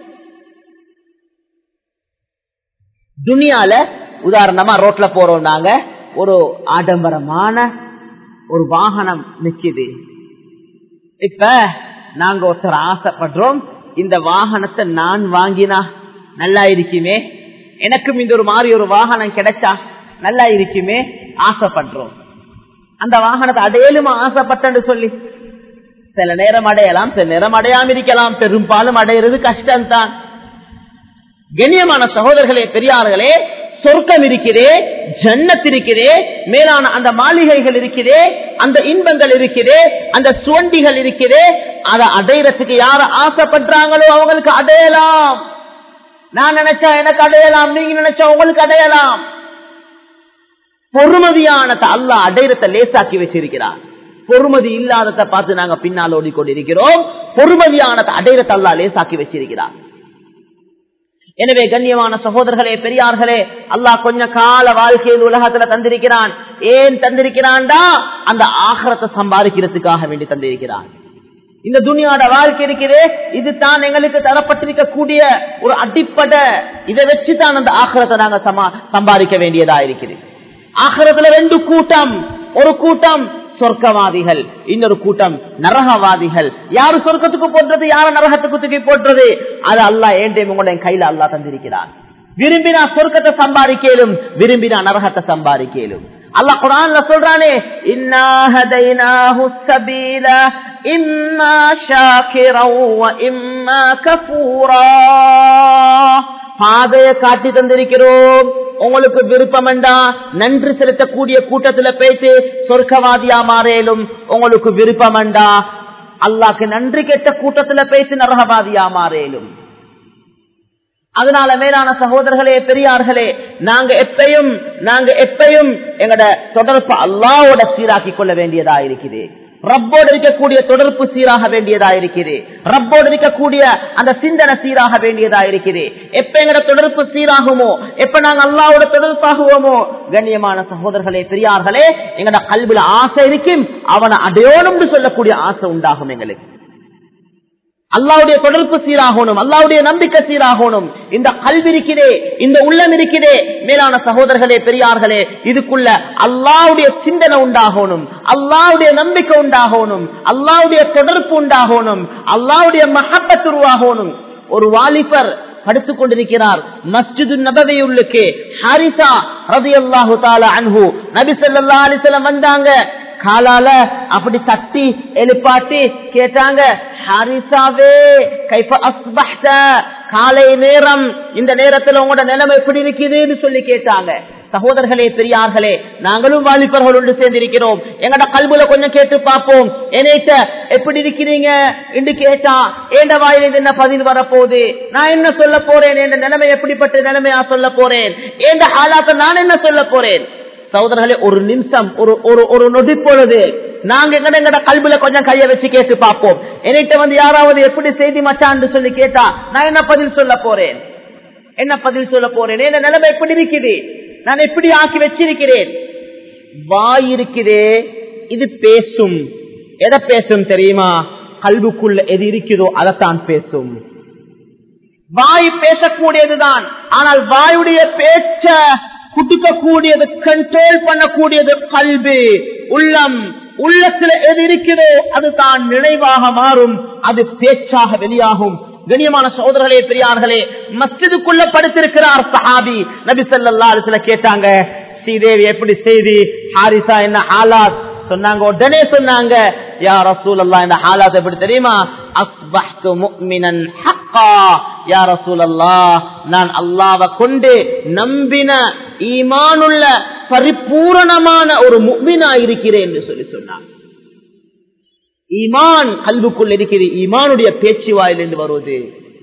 A: துனியால உதாரணமா ரோட்ல போறோம், நாங்க ஒரு ஆடம்பரமான ஒரு வாகனம் நிக்குது. இப்ப நாங்க ஒருத்தர் ஆசைப்படுறோம், இந்த வாகனத்தை நான் வாங்கினா நல்லா இருக்குமே, எனக்கும் இந்த ஒரு மாதிரி ஒரு வாகனம் கிடைச்சா நல்லா இருக்குமே ஆசைப்படுறோம். அந்த வாகனத்தை அடையலுமா ஆசைப்பட்டேன்னு சொல்லி? சில நேரம் அடையலாம், சில நேரம் அடையாம இருக்கலாம், பெரும்பாலும் அடையிறது கஷ்டம்தான். கண்ணியமான சகோதரர்களே, பெரியார்களே, சொர்க்கம் இருக்கிறே, ஜன்னத் இருக்கிறே, மேலான அந்த மாளிகைகள் இருக்கிறே, அந்த இன்பங்கள் இருக்கிறே, அந்த சுவண்டிகள் இருக்கிறே, அதை அடையறதுக்கு யார ஆசைப்படுறாங்களோ அவங்களுக்கு அடையலாம். நான் நினைச்சா எனக்கு அடையலாம், நீங்க நினைச்சா உங்களுக்கு அடையலாம். பொறுமதியானதை அல்லாஹ் அடையறத லேசாக்கி வச்சிருக்கிறார். பொறுமதி இல்லாததை பார்த்து நாங்க பின்னால் ஓடிக்கொண்டிருக்கிறோம். பொறுமதியானதை அடையறத அல்லாஹ் லேசாக்கி வச்சிருக்கிறார். எனவே கண்ணியமான சகோதரர்களே, பெரியார்களே, அல்லாஹ் கொஞ்ச கால வாழ்க்கையில் உலகத்துல தந்திருக்கிறான். ஏன் தந்திருக்கிறான்டா அந்த ஆகிரத்தை சம்பாதிக்கிறதுக்காக வேண்டி தந்திருக்கிறான். இந்த துனியாட வாழ்க்கை இருக்கிறே, இது தான் எங்களுக்கு தரப்பட்டிருக்க கூடிய ஒரு அடிப்படை. இதை வச்சுதான் அந்த ஆகிரத்தை நாங்க சம்பாதிக்க வேண்டியதா இருக்குது. ஆகிரத்துல ரெண்டு கூட்டம், ஒரு கூட்டம் சொர்க்கவாதிகள், இன்னொரு கூட்டம் நரகவாதிகள். யாரு சொர்க்கத்துக்கு போன்றது, யார நரகத்துக்கு தூக்கி போன்றது, அது அல்லாஹ் ஏண்டே உங்களுடைய கையில அல்லாஹ் தந்திருக்கிறான். விரும்பினா சொர்க்கத்தை சம்பாதிக்கலும், விரும்பினா நரகத்தை சம்பாதிக்கலும். அல்லாஹ் குர்ஆன்ல சொல்றானே, இன்னா ஹதைனாஹு ஸபீல இம்மா ஷாகிரன் வ இம்மா கஃபூரா. பாதையை காட்டி தந்திருக்கிறோம். உங்களுக்கு விருப்பம் என்றா நன்றி செலுத்தக்கூடிய கூட்டத்துல போயிட்டு சொர்க்கவாதியா மாறேலும், உங்களுக்கு விருப்பம் என்றா அல்லாஹ்க்கு நன்றி கெட்ட கூட்டத்துல போயிட்டு நரகவாதியா மாறேலும். அதனால மேலான சகோதரர்களே, பெரியார்களே, நாங்க எப்பயும் எங்கட தொடர்பு அல்லாஹ்வோட சீராக்கி கொள்ள வேண்டியதா இருக்குது. ரப்போடு இருக்கக்கூடிய தொடர்பு சீராக வேண்டியதா இருக்குது. ரப்போடு இருக்கக்கூடிய அந்த சிந்தனை சீராக வேண்டியதா இருக்குது. எப்ப எங்கட தொடர்பு சீராகுமோ, எப்ப நாங்க அல்லாஹ்வோட தொடர்பாகுவோமோ, கண்ணியமான சகோதரர்களே, பெரியார்களே, எங்கட கல்வில ஆசை இருக்கும், அவனை அடையோனும் சொல்லக்கூடிய ஆசை உண்டாகும். எங்களுக்கு அல்லாஹ்வுடைய தொடர்பு சீராகணும், அல்லாஹ்வுடைய நம்பிக்கை சீராகணும். இந்த கல்வி இருக்கிறே, இந்த உள்ளம் இருக்கிறே, மேலான சகோதரர்களே, பெரியார்களே, இதுக்குள்ள அல்லாஹ்வுடைய சிந்தனை உண்டாகணும், அல்லாஹ்வுடைய நம்பிக்கை உண்டாகணும், அல்லாஹ்வுடைய தொடர்பு உண்டாகணும், அல்லாஹ்வுடைய மஹப்பத் உருவாகணும். ஒரு வாலிபர் படுத்துக் கொண்டிருக்கிறார் மஸ்ஜிது நபவி உள்ளுக்கு. ஹாரிசா ரலியல்லாஹு தஆலா அன்ஹு நபி ஸல்லல்லாஹு அலைஹி வஸல்லம் வந்தாங்க. காலால அப்படி தட்டி எழுப்பாட்டி கேட்டாங்க, ஹாரிசாவே கைஃப அஸ்பஹ்த, காலை நேரம், இந்த நேரத்தில் உங்களோட நிலைமை எப்படி இருக்குதுன்னு சொல்லி கேட்டாங்க. சகோதரர்களே, பெரியார்களே, நாங்களும் வாலிபர்கள் ஒன்று சேர்ந்திருக்கிறோம். எங்கட கல்வில கொஞ்சம் கேட்டு பார்ப்போம். என்னைட்ட எப்படி இருக்கிறீங்க என்று கேட்டா ஏண்ட வாயில என்ன பதில் வரப்போகுது, நான் என்ன சொல்ல போறேன், என் நிலைமை எப்படிப்பட்ட நிலைமையா சொல்ல போறேன், ஏண்ட ஆளாக்க நான் என்ன சொல்ல போறேன். சகோதரர்களே, ஒரு நிமிஷம், ஒரு நொடி பொழுது நாங்க எங்கட கல்வில கொஞ்சம் கைய வச்சு கேட்டு பார்ப்போம். என்கிட்ட வந்து யாராவது எப்படி செய்தி மச்சான்னு சொல்லி கேட்டா நான் என்ன பதில் சொல்ல போறேன், என்ன பதில் சொல்ல போறேன், என்ன நிலைமை எப்படி இருக்குது, நான் எப்படி ஆக்கி வச்சிருக்கிறேன். வாய் இருக்குதே, இது பேசும். எதை பேசும் தெரியுமா? கல்விக்குள்ள எது இருக்குதோ அதைத்தான் பேசும். வாய் பேசக்கூடியதுதான், ஆனால் வாயுடைய பேச்ச குடிக்கக்கூடியது, கண்ட்ரோல் பண்ணக்கூடியது கல்வி, உள்ளம். உள்ளத்துல எது இருக்கிறதோ அது தான் நினைவாக மாறும், அது பேச்சாக வெளியாகும். கண்ணியமான சகோதரர்களே, பெரியார்களே, மஸ்ஜிதுக்குள்ள படுத்திருக்கிறார் சஹாபி. நபி ஸல்லல்லாஹு அலைஹி வஸல்லம் கேட்டாங்க, ஸ்ரீதேவி எப்படி செய்தி, ஹாரிசா என்ன ஹாலாத் சொன்னாங்க. உடனே சொன்னாங்க, யா ரசூலல்லாஹ், இந்த ஹாலாத் எப்படி தெரியுமா? அஸ்பஹ்து முஃமினன் ஹக்கா, யா ரசூலல்லாஹ், நான் அல்லாஹ்வை கொண்டு நம்பின ஈமானுள்ள பரிபூரணமான ஒரு முஃமினா இருக்கிறேன் என்று சொல்லி சொன்னாங்க. ஈமான் கல்புக்குள் இருக்கிறது, ஈமானுடைய பேச்சு வாயிலிருந்து வருவது.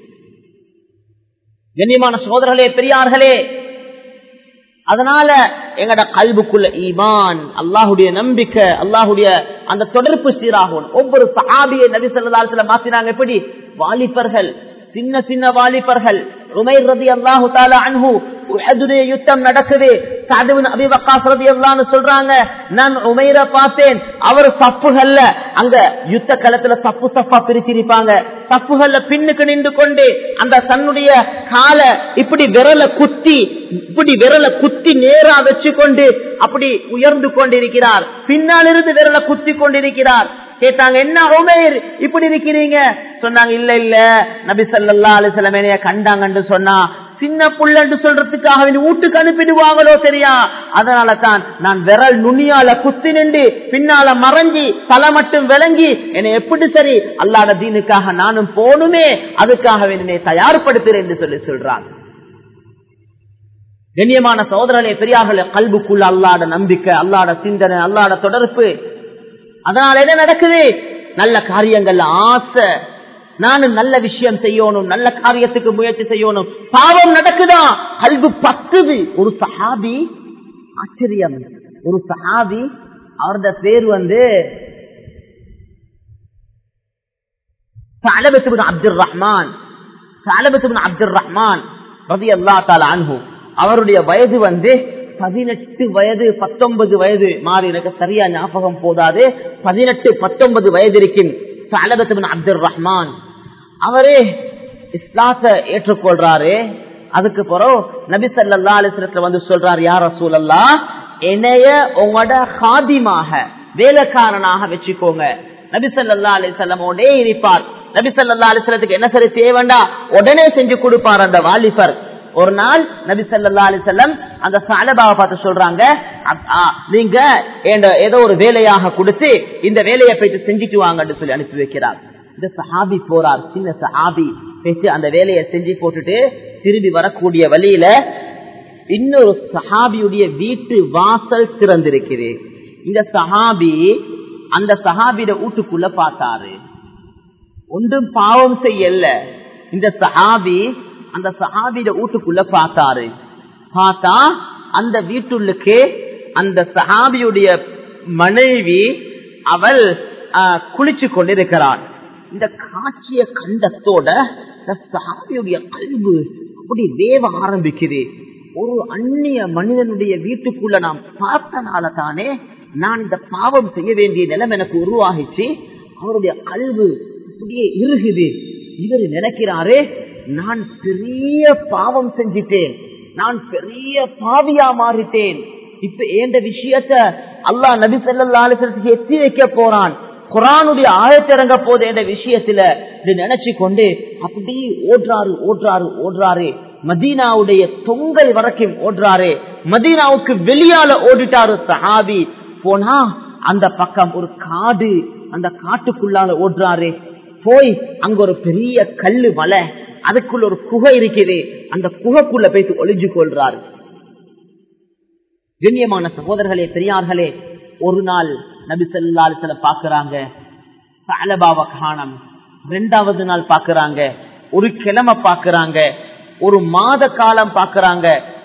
A: கண்ணியமான சகோதரர்களே, பெரியார்களே, அதனால எங்கட கல்புக்குள்ள ஈமான், அல்லாஹுடைய நம்பிக்கை, அல்லாஹுடைய அந்த தொடர்பு சீராகும். ஒவ்வொரு சஹாபியை நபி ஸல்லல்லாஹு அலைஹி வஸல்லம் மாத்தினாங்க. எப்படி? வாலிபர்கள், சின்ன சின்ன வாலிபர்கள். உமைர் ரலியல்லாஹு தஆலா அன்ஹு, உஹதுடைய யுத்தம் நடக்குது. சஅத் இப்னு அபீ வக்காஸ் ரலியல்லாஹு அன்ஹு சொல்றாங்க, நான் உமைரை பார்த்தேன், அவர் சப்புகள்ல, அங்க யுத்த களத்துல சப்பு சப்பா பிரிச்சிருப்பாங்க, சப்புகள்ல பின்னுக்கு நின்று கொண்டு அந்த தன்னுடைய கால இப்படி விரல குத்தி நேரா வச்சு கொண்டு அப்படி உயர்ந்து கொண்டிருக்கிறார். பின்னால் இருந்து விரல குத்தி கொண்டிருக்கிறார். கேட்டாங்க, என்ன உமைர் இப்படி இருக்கிறீங்க? சொன்னாங்க, இல்ல இல்ல, நபி ஸல்லல்லாஹு அலைஹி வஸல்லம் என்னைய கண்டாங்கன்னு சொன்னா சின்ன புள்ளன்னு சொல்றதுக்காக வீட்டுக்கு அனுப்பிடுவாங்களோ தெரியா, அதனால தான் நான் விரல் நுனியால குத்தி நின்று பின்னால மறைஞ்சி தலை மட்டும் விளங்கி என்னை எப்படி சரி அல்லாஹ்வுடைய தீனுக்காக நானும் போனுமே, அதுக்காக என்னை தயார்படுத்துறேன் என்று சொல்லி சொல்றாங்க. கண்ணியமான சகோதரர்களே, பெரியார்களே, கல்புக்குள்ள அல்லாஹ்வுடைய நம்பிக்கை, அல்லாஹ்வுடைய சிந்தனை, அல்லாஹ்வுடைய தொடர்பு. அதனால என்ன நடக்குது? நல்ல காரியங்கள்ல ஆசை, நானும் நல்ல விஷயம் செய்யணும், நல்ல காரியத்துக்கு முயற்சி செய்யணும். பாவம் நடக்குதா, கல்பு பத்துது. ஒரு சஹாபி, ஆச்சரியம், ஒரு சஹாபி, அவரது பேர் ஸஅலபத்து பின் அப்துர் ரஹ்மான் ரலியல்லாஹு தஆலா அன்ஹு. அவருடைய வயது 18 வயது 19 வயது மாறி, எனக்கு சரியா ஞாபகம் போதாது, 18-19 வயது இருக்கும். ஸஅலபத்து பின் அப்துர் ரஹ்மான் அவரே இஸ்லாத்தை ஏற்றுக்கொள்றாரு. அதுக்கு பிறகு நபி ஸல்லல்லாஹு அலைஹி வஸல்லம் சொல்றாரு, யா ரசூலல்லாஹ், என்னைய உங்களோட ஹாதிமாக வேலைக்காரனாக வச்சுக்கோங்க. நபி ஸல்லல்லாஹு அலைஹி வஸல்லம் ஓடே இருப்பார். நபி ஸல்லல்லாஹு அலைஹி வஸல்லத்துக்கு என்ன சரி தேவைண்டா உடனே செஞ்சு கொடுப்பார் அந்த வாலிபர். ஒரு நாள் நபி ஸல்லல்லாஹு அலைஹி வஸல்லம் அந்த ஸஅலபாவை பார்த்து சொல்றாங்க, நீங்க ஏதோ ஒரு வேலையாக கொடுத்து இந்த வேலையை போயிட்டு செஞ்சுட்டு வாங்கன்னு சொல்லி அனுப்பி வைக்கிறார். இந்த சஹாபி போறார், சின்ன சஹாபி போயிட்டு அந்த வேலையை செஞ்சு போட்டுட்டு திரும்பி வரக்கூடிய வழியில இன்னொரு சஹாபியுடைய வீட்டு வாசல் திறந்திருக்குது. இந்த சஹாபி அந்த சஹாபியோட வீட்டுக்குள்ள பார்த்தாரு. ஒன்றும் பாவம் செய்யல. இந்த சஹாபி அந்த சஹாபியோட வீட்டுக்குள்ள பார்த்தாரு. பார்த்தா அந்த வீட்டுள்ளுக்கு அந்த சஹாபியுடைய மனைவி அவள் குளிச்சு கொண்டிருக்கிறாள். இந்த காட்சிய கண்டத்தோட சஹாபியுடைய கல்வி அப்படி வேவ ஆரம்பிக்குது. ஒரு அந்நிய மனிதனுடைய வீட்டுக்குள்ள நாம் பார்த்தனால தானே நான் இந்த பாவம் செய்ய வேண்டிய நிலைமை எனக்கு உருவாகிச்சு. அவருடைய கல்வி அப்படியே இருகுது. இவர் நினைக்கிறாரே, நான் பெரிய பாவம் செஞ்சிட்டேன், நான் பெரிய பாவியா மாறிட்டேன். இப்ப ஏண்ட விஷயத்த அல்லாஹ் நபி ஸல்லல்லாஹு அலைஹி வஸல்லம் எத்தி வைக்க போறான். குர்ஆனுடைய ஆயத்து இறங்க போது என்ற விஷயத்துல நினைச்சு கொண்டு அப்படி ஓடுறாரு. மதீனாவுடைய தொங்கல் வரைக்கும் ஓடுறாரு. மதீனாவுக்கு வெளியால ஓடிட்டாரு சஹாபி. போனா அந்த பக்கம் ஒரு காடு, அந்த காட்டுக்குள்ளால ஓடுறாரு. போய் அங்க ஒரு பெரிய கல்லு மலை, அதுக்குள்ள ஒரு குகை இருக்குது. அந்த குகைக்குள்ள போயிட்டு ஒளிஞ்சு கொள்றாரு. கண்ணியமான சகோதரர்களே, பெரியார்களே, ஒரு நாள் நபி ஸல்லல்லாஹு அலைஹி வஸல்லம் பாக்குறாங்க, ஸஅலபாவை காணோம். 2வது நாள் பாக்குறாங்க, ஒரு கிழமை பாக்குறாங்க, ஒரு மாத காலம் பாக்குறாங்க.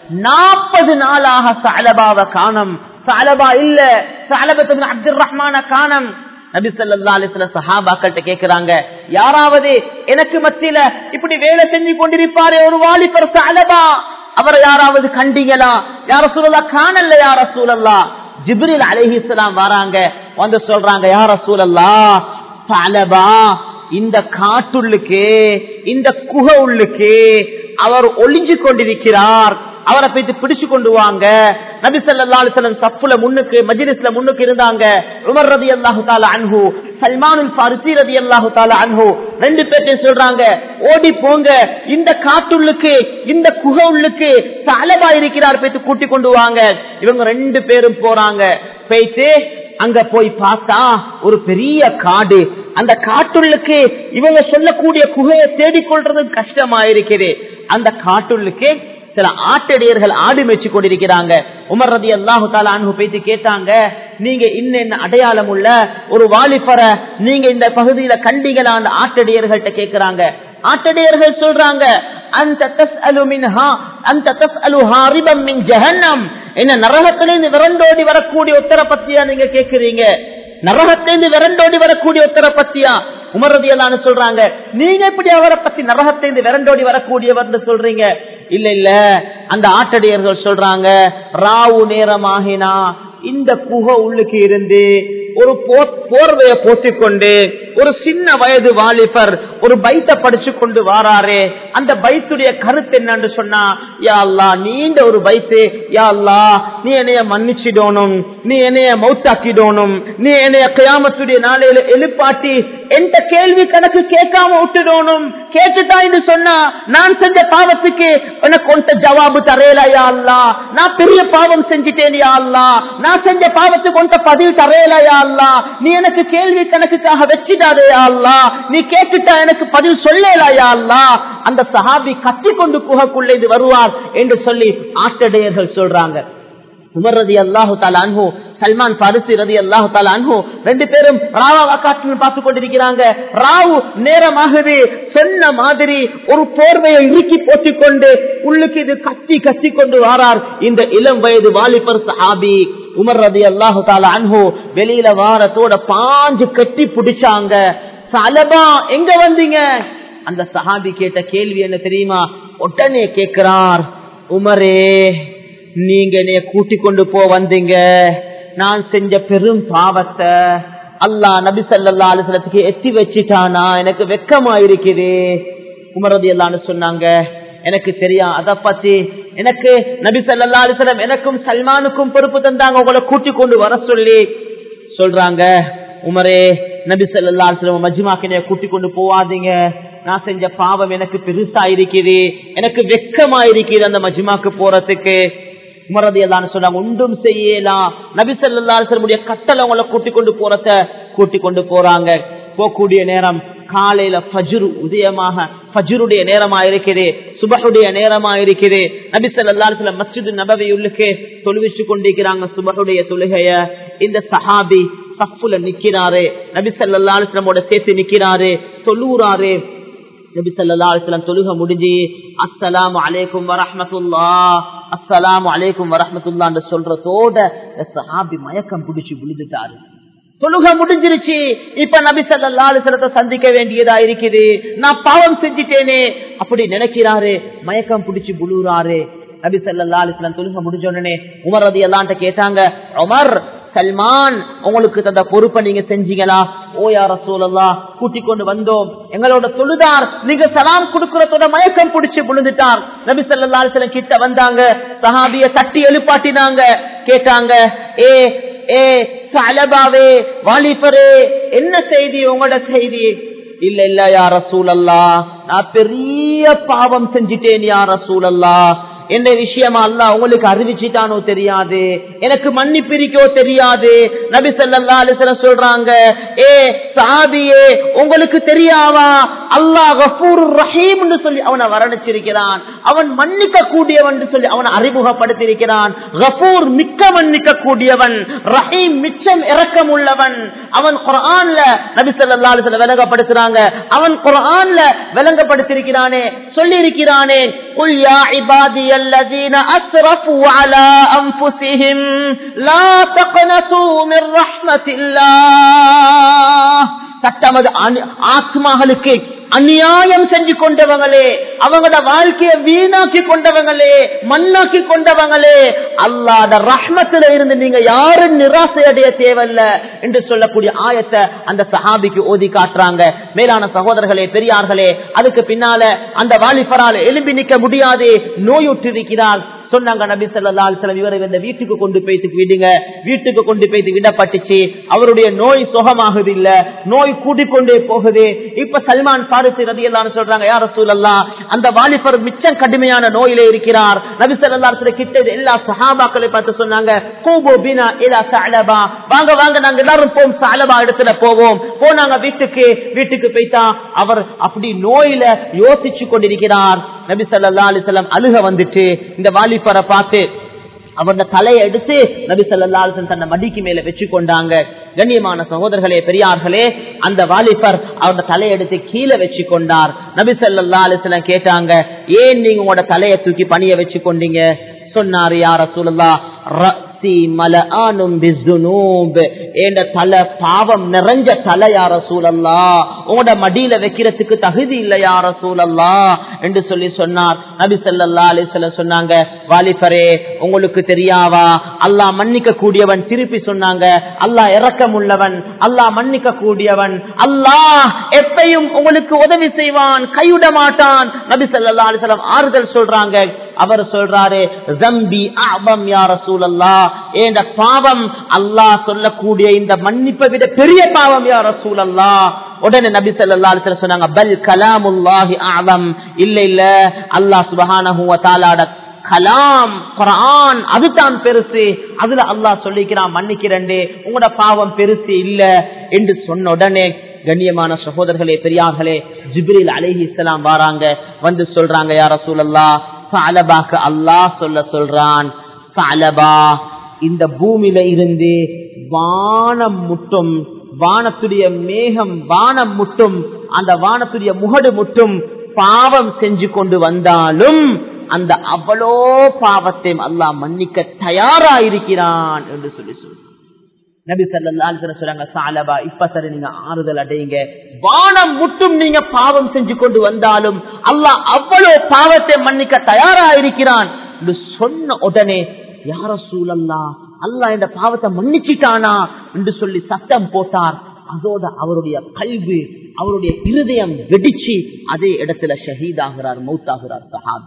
A: 40 நாளாக ஸஅலபாவை காணோம். ஸஅலபா இல்ல, ஸஅலபத்து பின் அப்துர் ரஹ்மான காணோம். நபி ஸல்லல்லாஹு அலைஹி வஸல்லம் சஹாபாக்கள்ட்ட கேக்குறாங்க, யாராவது எனக்கு மத்தியில இப்படி வேலை செஞ்சு கொண்டிருப்பாரே ஒரு வாலிபர் ஸஅலபா, அவரை யாராவது கண்டீங்களா? யா ரசூலல்லாஹ், காணல யா ரசூலல்லாஹ். ஜிப்ரீல் அலைஹிஸ்ஸலாம் வராங்க, வந்து சொல்றாங்க, யா ரசூலல்லாஹ், ஸஅலபா இந்த காட்டுள்ளுக்கு, இந்த குகை உள்ளுக்கு அவர் ஒளிஞ்சு கொண்டிருக்கிறார், அவரை போயிட்டு பிடிச்சு கொண்டு வாங்க. நபி ஸல்லல்லாஹு அலைஹி வஸல்லம் சஃப்ல முன்னுக்கு, மஜ்லிஸ்ல முன்னுக்கு இருந்தாங்க. உமர் ரலியல்லாஹு தஆலா அன்ஹு, சல்மானுல் ஃபாரிஸி ரலியல்லாஹு தஆலா அன்ஹு, 2 பேர்ட்ட சொல்றாங்க, ஓடி போங்க, இந்த காட்டுள்ளுக்கு, இந்த குகை உள்ளுக்கு ஸஅலபா இருக்கிறார், போயிட்டு கூட்டி கொண்டு வாங்க. இவங்க 2 பேரும் போறாங்க. போயிட்டு அங்க போய் பார்த்தா ஒரு பெரிய காடு. அந்த காட்டுள்ளுக்கு இவங்க சொல்லக்கூடிய குகையை தேடிக்கொள்றது கஷ்டமா இருக்குது. அந்த காட்டுள்ளுக்கு சில ஆட்டடியர்கள் ஆடு மேய்ச்சி கொண்டிருக்கிறாங்க. உமர் ரலியல்லாஹு தஆலா அன்ஹு போயிட்டு கேட்டாங்க, நீங்க இன்னென்ன அடையாளம் உள்ள ஒரு வாலிபரை நீங்க இந்த பகுதியில கண்டீங்களா? அந்த ஆட்டடியர்கள்ட்ட கேட்கிறாங்க. ஆட்டடியர்கள் சொல்றாங்க, அந்த தஸ்அலு மின்ஹா அந்த தஸ்அலு ஹாரிபம் மின் ஜஹன்னம், என்ன நரகத்திலிருந்து விரண்டோடி வரக்கூடிய ஒருத்தரை பத்தியா நீங்க கேக்குறீங்க? நரகத்திலிருந்து விரண்டோடி வரக்கூடிய ஒருத்தரை பத்தியா? உமர் ரலியல்லாஹு அன்ஹு சொல்றாங்க, நீங்க எப்படி அவரை பத்தி நரகத்திலிருந்து விரண்டோடி வரக்கூடியவர் சொல்றீங்க? இல்ல இல்ல, அந்த ஆட்டடியர்கள் சொல்றாங்க, ராவு நேரமாகினா இந்த குகை உள்ளுக்கு இருந்து ஒரு போர்வையை போத்திக்கொண்டு ஒரு சின்ன வயது வாலிபர் ஒரு பைத்தை படிச்சு கொண்டு வாராரு. அந்த பைத்துடைய கருத்து என்னன்னு சொன்னா, யா அல்லாஹ், நீண்ட ஒரு பைத்து, யா அல்லாஹ், நீ என்னைய மன்னிச்சிடணும், நீ என்னைய மௌத்தாக்கிடணும், நீ என்னைய கியாமத்துடைய நாளையில எழுப்பாட்டி எந்த கேள்வி கணக்கு கேட்காம விட்டுடணும். கேட்டுட்டா என்று சொன்னா நான் செஞ்ச பாவத்துக்கு எனக்கு ஒன்ட்ட ஜவாபு தரேலா யா அல்லாஹ், நான் பெரிய பாவம் செஞ்சிட்டேன் யா அல்லாஹ், நான் செஞ்ச பாவத்துக்கு ஒன்ட்ட பதிவு தரேலா யா அல்லாஹ், நீ எனக்கு கேள்வி கணக்குக்காக வச்சிடாதே யா அல்லாஹ், நீ கேட்டுட்டா எனக்கு பதில் சொல்லலா யா அல்லாஹ். அந்த சஹாபி கத்தி கொண்டு குகைக்குள்ளே வருவார் என்று சொல்லி ஆட்டடையர்கள் சொல்றாங்க. உமர் ரலியல்லாஹு தஆலா அன்ஹு, சல்மான் ஃபாரிசி ரலியல்லாஹு தஆலா அன்ஹு ரெண்டு பேரும் ராவா காற்று பார்த்து கொண்டிருக்கிறாங்க. ராவு நேரமாகுது. சொன்ன மாதிரி ஒரு போர்வையை இறுக்கி போட்டுக்கொண்டு உள்ளுக்கு இது கத்தி கொண்டு வாரார் இந்த இளம் வயது வாலிபர் சஹாபி உமர் ரலியல்லாஹு தஆலா அன்ஹு. வெளியில வாரத்தோட பாஞ்சு கட்டி பிடிச்சாங்க. சலபா எங்க வந்தீங்க? அந்த சஹாபி கேட்ட கேள்வி என்ன தெரியுமா? உடனே கேட்கிறார், உமரே நீங்க என்னைய கூட்டிக் கொண்டு வந்தீங்க. நான் செஞ்ச பெரும் பாவத்தை அல்லாஹ் நபி ஸல்லல்லாஹு அலைஹி வஸல்லத்துக்கு எத்தி வச்சிட்டானா? எனக்கு வெக்கமா இருக்குது. உமர் ரலியல்லாஹு அன்ஹு சொன்னாங்க, எனக்கு தெரியா அத பத்தி. எனக்கு நபி ஸல்லல்லாஹு அலைஹி வஸல்லம் எனக்கும் சல்மானுக்கும் பொறுப்பு தந்தாங்க உங்களை கூட்டிக் கொண்டு வர சொல்லி. சொல்றாங்க, உமரே நபி ஸல்லல்லாஹு அலைஹி வஸல்லம் மஜ்மாக்கு என்னைய கூட்டிக் கொண்டு போவாதீங்க. நான் செஞ்ச பாவம் எனக்கு பெருசா இருக்குது, எனக்கு வெக்கமா இருக்குது அந்த மஜ்மாக்கு போறதுக்கு. உமர் ரலியல்லாஹு அன்ஹு சொன்னாங்க, ஒன்றும் செய்யலாம். நபி ஸல்லல்லாஹு அலைஹி வஸல்லம் கட்டளை உங்களை கூட்டிக் கொண்டு போறாங்க. போகக்கூடிய நேரம் காலையில ஃபஜ்ர் உதயமாக ஃபஜ்ருடைய நேரமா இருக்குது, சுபஹுடைய நேரமா இருக்குது. நபி ஸல்லல்லாஹு அலைஹி வஸல்லம் மஸ்ஜித் நபவி உள்ளுக்கு தொழுவிச்சு கொண்டிருக்கிறாங்க சுபஹுடைய தொழுகைய. இந்த சஹாபி சஃப்ல நிக்கிறாரு, நபி ஸல்லல்லாஹு அலைஹி வஸல்லமோட சேர்த்து நிக்கிறாரு, தொழுறாரு. நபி ஸல்லல்லாஹு அலைஹி வஸல்லம் தொழுகை முடிஞ்சு அஸ்ஸலாமு அலைக்கும் வரஹ்மத்துல்லாஹ், அஸ்ஸலாமு அலைக்கும் வரஹ்மத்துல்லாஹ் என்று சொல்றதோட சஹாபி மயக்கம் பிடிச்சு விழுந்துட்டாரு. தொழுகை முடிஞ்சிருச்சு. இப்ப நபி ஸல்லல்லாஹு அலைஹி வஸல்லத்தை சந்திக்க வேண்டியதா இருக்குது. நான் பாவம் செஞ்சிட்டேனே அப்படி நினைக்கிறாரு. மயக்கம் பிடிச்சு விழுறாரு. நபி ஸல்லல்லாஹு அலைஹி வஸல்லம் தொழுகை முடிஞ்ச உடனே உமர் ரலியல்லாஹு அன்ஹு கேட்டாங்க, உமர் சல்மான் உங்களுக்கு தந்த பொறுப்பை நீங்க செஞ்சீங்களா? ஓ யா ரசூலல்லாஹ், கூட்டிக் கொண்டு வந்தோம். எங்களோட தொழுதார், நீங்க சலாம் கொடுக்கறதோட மயக்கம் பிடிச்சு விழுந்துட்டார். நபி ஸல்லல்லாஹு அலைஹி வஸல்லம் கிட்ட வந்தாங்க, சஹாபிய தட்டி எழுப்பாட்டினாங்க. கேட்டாங்க, சலபாவே வாலிபரே, என்ன செய்தி உங்களோட செய்தி? இல்ல யா ரசூலல்லாஹ், நான் பெரிய பாவம் செஞ்சிட்டேன் யா ரசூலல்லாஹ். என்ன விஷயமா அல்லாஹ் உங்களுக்கு அறிவிச்சிட்டானோ தெரியாது, எனக்கு மன்னிப்பிரிக்கோ தெரியாது. நபி ஸல்லல்லாஹு அலைஹி வஸல்லம் சொல்றாங்க, சஹாபியே உங்களுக்கு தெரியாவா அல்லாஹ் கஃபூருர் ரஹீம்னு சொல்லி அவனை வர்ணிச்சிருக்கிறான். அவன் மன்னிக்க கூடியவன் சொல்லி அவனை அறிமுகப்படுத்தியிருக்கிறான். கஃபூர் மிக்க மன்னிக்க கூடியவன், ரஹீம் மிச்சம் இரக்கம் உள்ளவன். அவன் குர்ஆன்ல நபி ஸல்லல்லாஹு அலைஹி வஸல்லம் விளங்கப்படுத்துறாங்க. அவன் குர்ஆன்ல விளங்கப்படுத்தியிருக்கிறானே, சொல்லி இருக்கிறானே, குல் யா இபாதி الذين أسرفوا على أنفسهم لا تقنطوا من رحمة الله. தத்தமது ஆத்மாக்களுக்கு அநியாயம் செஞ்சு கொண்டவங்களே, அவங்களோட வாழ்க்கையை வீணாக்கி கொண்டவங்களே, மண்ணாக்கி கொண்டவங்களே, அல்லாஹ்வுடைய ரஹ்மத்தில இருந்து நீங்க யாரும் நிராசை அடைய தேவையில்ல என்று சொல்லக்கூடிய ஆயத்தை அந்த சஹாபிக்கு ஓதி காட்டுறாங்க. மேலான சகோதரர்களே, பெரியார்களே, அதுக்கு பின்னால அந்த வாலிபரால் எழும்பி நிற்க முடியாது, நோயுற்றிருக்கிறார். சொன்னாங்க நபி ஸல்லல்லாஹு அலைஹி வஸல்லம், இவரை இந்த வீட்டுக்கு கொண்டு போய்த்து விடுங்க. வீட்டுக்கு கொண்டு போய்த்து விடப்பட்டுச்சு. அவருடைய நோய் சுகமாகுது இல்ல, நோய் கூடிக்கொண்டே போகுது. இப்ப சல்மான் ஃபாரிசி ரலியல்லாஹு அன்ஹு சொல்றாங்க, யா ரசூலல்லாஹ், அந்த வாலிபர் மிச்சம் கடுமையான நோயிலே இருக்கிறார். நபி ஸல்லல்லாஹு அலைஹி வஸல்லம் கிட்ட எல்லா சஹாபாக்களை பார்த்து சொன்னாங்க, கூபு பினா இலா சஅலபா, வாங்க நாங்க எல்லாரும் போவோம், சஅலபா இடத்துல போவோம். போனாங்க வீட்டுக்கு போய்த்தா அவர் அப்படி நோயில யோசிச்சு கொண்டிருக்கிறார். நபி ஸல்லல்லாஹு அலைஹி வஸல்லம் அழுக வந்துட்டு இந்த வாலிபரை பார்த்து அவருடைய தலையை எடுத்து நபி ஸல்லல்லாஹு அலைஹி வஸல்லம் தன்னை மடிக்கு மேல வச்சு கொண்டாங்க. கண்ணியமான சகோதரர்களே, பெரியார்களே, அந்த வாலிபர் அவருடைய தலையை எடுத்து கீழே வச்சு கொண்டார். நபி ஸல்லல்லாஹு அலைஹி வஸல்லம் கேட்டாங்க, ஏன் நீங்க உங்களோட தலையை தூக்கி பணிய வச்சு கொண்டீங்க? சொன்னார், யா ரசூலுல்லாஹ், ரஸி மலஆனும் பிஸ்ஸுனூப், ஏண்ட தலை பாவம் நிறைஞ்ச தலை யா ரசூலல்லாஹ், உங்களோட மடியில வைக்கிறதுக்கு தகுதி இல்ல யா ரசூலல்லாஹ் என்று சொல்லி சொன்னார். நபி ஸல்லல்லாஹு அலைஹி வஸல்லம் சொன்னாங்க, வாலிபரே உங்களுக்கு தெரியாவா அல்லாஹ் மன்னிக்க கூடியவன். திருப்பி சொன்னாங்க, அல்லாஹ் இரக்கம் உள்ளவன், அல்லாஹ் மன்னிக்க கூடியவன், அல்லாஹ் எப்பையும் உங்களுக்கு உதவி செய்வான், கைவிட மாட்டான். நபி ஸல்லல்லாஹு அலைஹி வஸல்லம் ஆறுதல் சொல்றாங்க. அவர் சொல்றாரு, ஸம்பி அஅஸம் யா ரசூலல்லாஹ், இந்த பாவம் அல்லாஹ் சொல்லக்கூடிய இந்த மன்னிப்பை விட பெரிய பாவம் யா ரசூலல்லாஹ். உடனே நபி ஸல்லல்லாஹு அலைஹி வஸல்லம் சொன்னாங்க, பல் கலாமுல்லாஹி அஅஸம், இல்ல அல்லாஹ் சுப்ஹானஹு வ தஆலாட கலாம் குர்ஆன் அதுதான் பெருசு, அதுல அல்லாஹ் சொல்லிக்கிறான் மன்னிக்கிறேன், உங்களோட பாவம் பெருசு இல்ல என்று சொன்ன உடனே கண்ணியமான சகோதரர்களே, பெரியார்களே, ஜிப்ரீல் அலைஹிஸ்ஸலாம் வராங்க. வந்து சொல்றாங்க, யா ரசூலல்லாஹ், சஅலபாக்கு அல்லாஹ் சொல்றான், சஅலபா இந்த பூமியில இருந்து வானம் முட்டும், வானத்துடைய மேகம் வானம் முட்டும், அந்த வானத்துடைய முகடு முட்டும் பாவம் செஞ்சு கொண்டு வந்தாலும் அந்த அவ்வளோ பாவத்தையும் அல்லாஹ் மன்னிக்க தயாராயிருக்கிறான் என்று சொல்லி சொல்றான். நபி ஸல்லல்லாஹு அலைஹி வஸல்லம் சொல்றாங்க, ஸஅலபா இப்ப சரி நீங்க ஆறுதல் அடையுங்க, வானம் முட்டும் நீங்க பாவம் செஞ்சு கொண்டு வந்தாலும் அல்லாஹ் அவ்வளோ பாவத்தை மன்னிக்க தயாராயிருக்கிறான் என்று சொன்ன உடனே யா ரசூலல்லாஹ் அல்லாஹ் இந்த பாவத்தை மன்னிச்சிட்டானா என்று சொல்லி சத்தம் போட்டார். அதோட அவருடைய கல்வி, அவருடைய இருதயம் வெடிச்சு அதே இடத்துல ஷஹீதாகிறார், மௌத்தாகிறார் சஹாபி.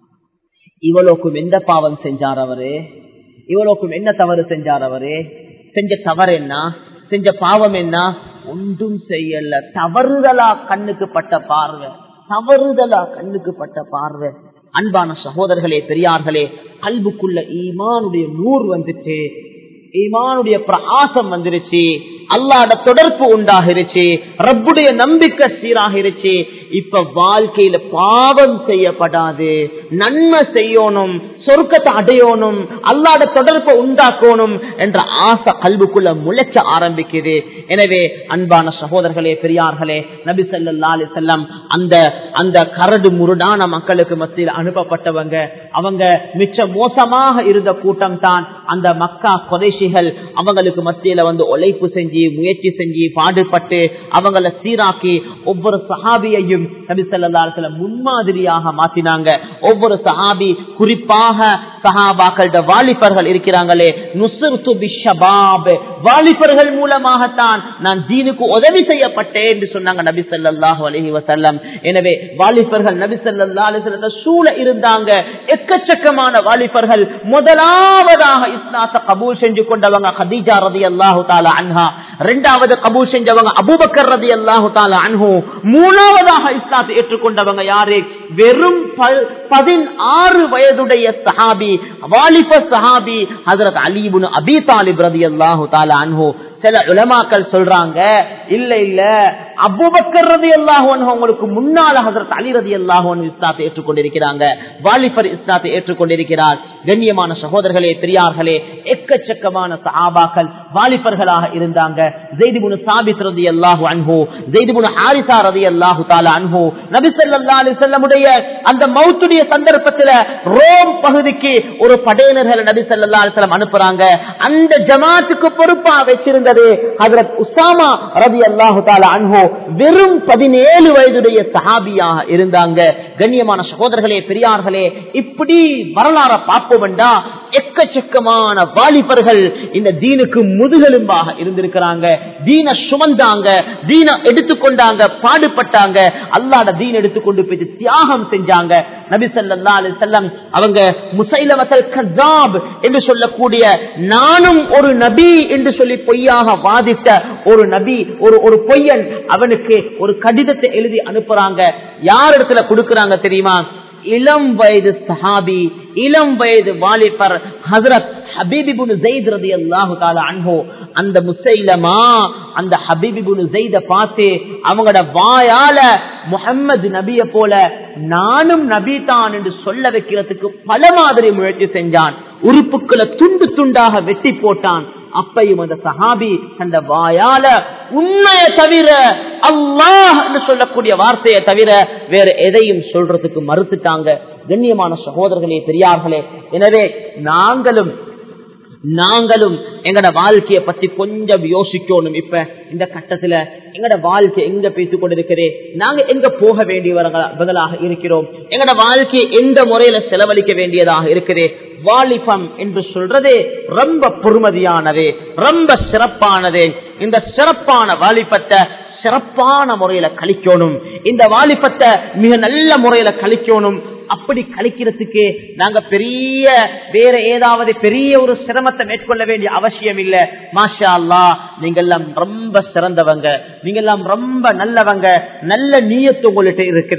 A: இவளுக்கும் எந்த பாவம் செஞ்சார் அவரு? இவளுக்கும் என்ன தவறு செஞ்சார் அவரு? செஞ்ச தவறு என்ன? செஞ்ச பாவம் என்ன? ஒன்றும் செய்யல. தவறுதலா கண்ணுக்கு பட்ட பார்வை, தவறுதலா கண்ணுக்கு பட்ட பார்வை. அன்பான சகோதரர்களே, பெரியார்களே, கல்புக்குள்ள ஈமானுடைய நூறு வந்துட்டு, ஈமானுடைய பிரகாசம் வந்துருச்சு, அல்லாஹ்வோட தொடர்பு உண்டாகிருச்சு, ரப்புடைய நம்பிக்கை சீராகிருச்சு. இப்ப வாழ்க்கையில பாவம் செய்யப்படாது, நன்மை செய்யணும், சொர்க்கத்தை அடையணும், அல்லாஹ்வோட தொடர்பை உண்டாக்கணும் என்ற ஆசை கல்புக்குள்ள முளைச்ச ஆரம்பிக்குது. எனவே அன்பான சகோதரர்களே, பெரியார்களே, நபி ஸல்லல்லாஹு அலைஹி வஸல்லம் அந்த கரடு முரடான மக்களுக்கு மத்தியில் அனுப்பப்பட்டவங்க. அவங்க மிச்ச மோசமாக இருந்த கூட்டம் தான் அந்த மக்கா குறைஷிகள். அவங்களுக்கு மத்தியில உழைப்பு செஞ்சு, முயற்சி செஞ்சு, பாடுபட்டு அவங்கள சீராக்கி ஒவ்வொரு சஹாபியையும் நபி ஸல்லல்லாஹு அலைஹி வஸல்லம் முன்மாதிரியாக மாத்தினாங்க. ஒவ்வொரு சஹாபி, குறிப்பாக சஹாபாக்களோட வாலிபர்கள் இருக்கிறாங்களே, நுஸ்ருது பிஷ்ஷபாப், வாலிபர்கள் மூலமாகத்தான் நான் தீனுக்கு உதவி செய்யப்பட்டேன் என்று சொன்னாங்க நபி ஸல்லல்லாஹு அலைஹி வஸல்லம். எனவே வாலிபர்கள் நபி ஸல்லல்லாஹு அலைஹி வஸல்லம் சூழ இருந்தாங்க. எக்கச்சக்கமான வாலிபர்கள். முதலாவதாக இஸ்லாத்தை கபூல் செஞ்சு கொண்டவங்க கதீஜா ரலியல்லாஹு தஆலா அன்ஹா, இரண்டாவது கபூல் செஞ்சவங்க அபூபக்கர் ரலியல்லாஹு தஆலா அன்ஹு, மூணாவதாக இஸ்லாத்தை ஏற்றுக்கொண்டவங்க யாரு? வெறும் 16 வயதுடைய சஹாபி, வாலிப சஹாபி ஹஜ்ரத் அலி இப்னு அபீ தாலிப் ரலியல்லாஹு தஆலா அன்ஹு. சில உலமாக்கள் சொல்றாங்க, இல்ல இல்ல, அபூபக்கர் ரலியல்லாஹு அன்ஹு உங்களுக்கு முன்னால ஹஜ்ரத் அலி ரலியல்லாஹு அன்ஹு இஸ்லாத்தை ஏற்றுக்கொண்டிருக்கிறாங்க, வாலிபர் இஸ்லாத்தை ஏற்றுக்கொண்டிருக்கிறார். கண்ணியமான சகோதரர்களே, பெரியார்களே, எக்கச்சக்கமான சஹாபாக்கள் வாலிபர்களாக இருந்தாங்க. ஸைத் இப்னு சாபித் ரலியல்லாஹு அன்ஹு, ஸைத் இப்னு ஹாரிஸா ரலியல்லாஹு தஆலா அன்ஹு, நபி ஸல்லல்லாஹு அலைஹி வஸல்லமுடைய அந்த மௌத்துடைய சந்தர்ப்பத்தில் ரோம் பகுதிக்கு ஒரு படையினர்களை நபி ஸல்லல்லாஹு அலைஹி வஸல்லம் அனுப்புறாங்க. அந்த ஜமாத்துக்கு பொறுப்பா வச்சிருந்தது ஹஜ்ரத் உஸாமா ரலியல்லாஹு தஆலா அன்ஹு. வெறும் 17 வயதுடைய சஹாபியாக இருந்தாங்க. கண்ணியமான சகோதரர்களே, பெரியார்களே, இப்படி வரலாறு பார்ப்போம்டா எக்கச்சக்கமான வாலிபர்கள் இந்த தீனுக்கு முதுகெலும்பாக இருந்திருக்கிறாங்க. தீன சுமந்தாங்க, தீன எடுத்துக்கொண்டாங்க, பாடுபட்டாங்க, அல்லாஹ்வோட தீன் எடுத்துக்கொண்டு போய் தியாகம் செஞ்சாங்க. நபி ஸல்லல்லாஹு அலைஹி வஸல்லம் அவங்க முஸைலமத்துல் கஸாப் என்று சொல்லக்கூடிய நானும் ஒரு நபி என்று சொல்லி பொய்யாக வாதிட்ட ஒரு நபி, ஒரு பொய்யன், அவனுக்கு ஒரு கடிதத்தை எழுதி அனுப்புறாங்க. யார் இடத்துல கொடுக்கறாங்க தெரியுமா? இளம் வயது சஹாபி, இளம் வயது வாலிபர் ஹஜ்ரத் ஹபீப் இப்னு ஸைத் ரலியல்லாஹு தஆலா அன்ஹு. அந்த முஸைலமா அந்த ஹபீப் இப்னு ஸைத பார்த்து அவங்களோட வாயால முஹம்மது நபிய போல நானும் நபி தான் என்று சொல்ல வைக்கிறதுக்கு பல மாதிரி முயற்சி செஞ்சான். உறுப்புக்களை துண்டு துண்டாக வெட்டி போட்டான். அப்பையும் அந்த சஹாபி அந்த வாயால உண்மையை தவிர, அல்லாஹ் என்று சொல்லக்கூடிய வார்த்தையை தவிர வேற எதையும் சொல்றதுக்கு மறுத்துட்டாங்க. கண்ணியமான சகோதரர்களே, பெரியார்களே, எனவே நாங்களும் எங்கட வாழ்க்கையை பத்தி கொஞ்சம் யோசிக்கணும். இப்ப இந்த கட்டத்துல எங்கட வாழ்க்கை எங்க பேசிக் கொண்டிருக்கிறே, நாங்க எங்க போக வேண்டியவர்களாக இருக்கிறோம், எங்கட வாழ்க்கையை எந்த முறையில செலவழிக்க வேண்டியதாக இருக்கிறே. வாலிபம் என்று சொல்றதே ரொம்ப பொறுமதியானது, ரொம்ப சிறப்பானது. இந்த சிறப்பான வாலிபத்தை சிறப்பான முறையில கழிக்கணும். இந்த வாலிபத்தை மிக நல்ல முறையில கழிக்கணும். அப்படி கழிக்கிறதுக்கு நாங்க வேற ஏதாவது பெரிய ஒரு சிரமத்தை மேற்கொள்ள வேண்டிய அவசியம் இல்லை. மாஷா அல்லாஹ், நீங்க எல்லாம் ரொம்ப சிறந்தவங்க, நீங்க எல்லாம் ரொம்ப நல்லவங்க, நல்ல நியத்து உங்கள்கிட்ட இருக்குது.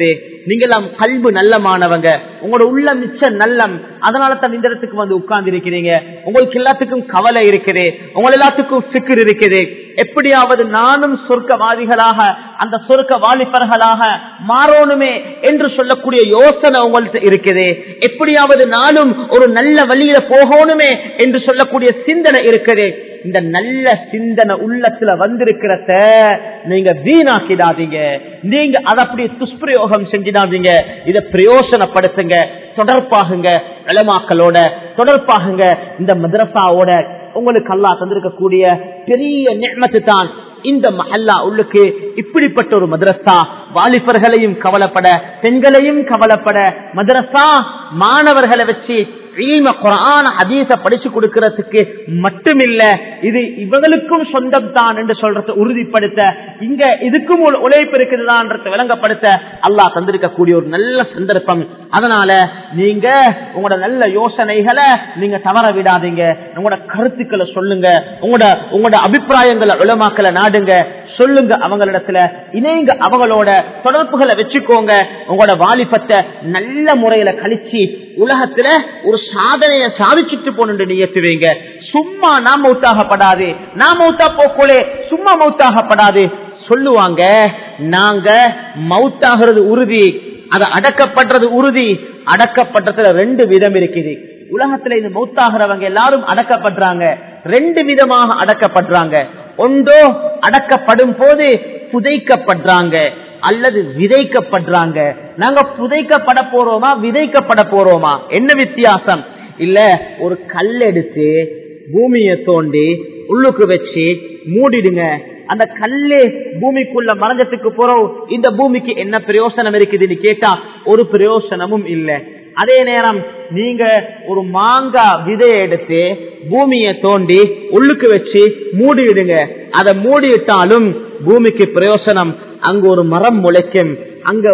A: நீங்க எல்லாம் கல்பு நல்லமானவங்க, உங்களோட உள்ள மிச்ச நல்லம், அதனால தான் இந்த இடத்துக்கு வந்து உட்கார்ந்து இருக்கிறீங்க. உங்களுக்கு எல்லாத்துக்கும் கவலை இருக்குது, உங்க எல்லாத்துக்கும் ஃபிக்ர் இருக்குது. எப்படியாவது நானும் சொர்க்கவாதிகளாக, அந்த சொர்க்க வாலிபர்களாக மாறணுமே என்று சொல்லக்கூடிய யோசனை உங்களுக்கு இருக்குது. எப்படியாவது நானும் ஒரு நல்ல வழியில போகணுமே என்று சொல்லக்கூடிய சிந்தனை இருக்குது. இந்த நல்ல சிந்தனை உள்ளத்துல வந்திருக்கிறத நீங்க வீணாக்கிடாதீங்க, நீங்க அதை அப்படி துஷ்பிரயோகம் செஞ்சிடாதீங்க. இதை பிரயோசனப்படுத்துங்க, தொடர்பாகுங்க, உலமாக்களோட தொடர்பாகுங்க. இந்த மதரசாவோட உங்களுக்கு அல்லாஹ் தந்திருக்கக்கூடிய பெரிய நிஅமத்து தான் இந்த மஹல்லா உள்ளுக்கு இப்படிப்பட்ட ஒரு மதரசா. வாலிபர்களையும் கவலைப்பட, பெண்களையும் கவலைப்பட, மதரசா மாணவர்களை வச்சு இல்ம குர்ஆன் ஹதீஸ படிச்சு கொடுக்கிறதுக்கு மட்டுமில்ல, இது இவங்களுக்கும் சொந்தம் தான் என்று சொல்றதை உறுதிப்படுத்த, இங்க இதுக்கும் உழைப்பு இருக்குதுதான்றதை விளங்கப்படுத்த அல்லாஹ் தந்திருக்கக்கூடிய ஒரு நல்ல சந்தர்ப்பம். அதனால நீங்க உங்களோட நல்ல யோசனைகளை நீங்க தவற விடாதீங்க. உங்களோட கருத்துக்களை சொல்லுங்க, உங்களோட அபிப்பிராயங்களை உலமாக்களை நாடுங்க, சொல்லுங்க, அவங்களிடத்துல இணைங்க, அவங்களோட தொடர்புகளை வச்சுக்கோங்க. உங்களோட வாலிபத்தை நல்ல முறையில கழிச்சு உலகத்துல ஒரு சாதனையை சாதிச்சுட்டு போன நியத்துவீங்க. சும்மா நாம் மௌத்தாகப்படாது, நாம் மௌத்தா போக்கோலே சும்மா மௌத்தாகப்படாது. சொல்லுவாங்க, நாங்க மௌத்தாகிறது உறுதி, அது அடக்கப்படுறது உறுதி. அடக்கப்படுறதுல 2 விதம் இருக்குது. உலகத்துல இந்த மௌத்தாகிறவங்க எல்லாரும் அடக்கப்படுறாங்க, 2 விதமாக அடக்கப்படுறாங்க. ஒன்றோ அடக்கப்படும் போது புதைக்கப்படுறாங்க அல்லது விதைக்கப்படுறாங்க. நாங்க புதைக்கப்பட போறோமா விதைக்கப்பட போறோமா? என்ன வித்தியாசம்? இல்ல, ஒரு கல் எடுத்து பூமியை தோண்டி உள்ளுக்கு வச்சு மூடிடுங்க, அந்த கல்லே பூமிக்குள்ள மறைஞ்சதுக்கு போறோம், இந்த பூமிக்கு என்ன பிரயோசனம் இருக்குதுன்னு கேட்டா ஒரு பிரயோசனமும் இல்லை. அதே நேரம் நீங்க ஒரு மாங்காய் விதையை எடுத்து பூமியை தோண்டி உள்ளுக்கு வச்சு மூடிடுங்க, அதை மூடிட்டாலும் பூமிக்கு பிரயோசனம். அங்க ஒரு மரம் முளைக்கும், அங்க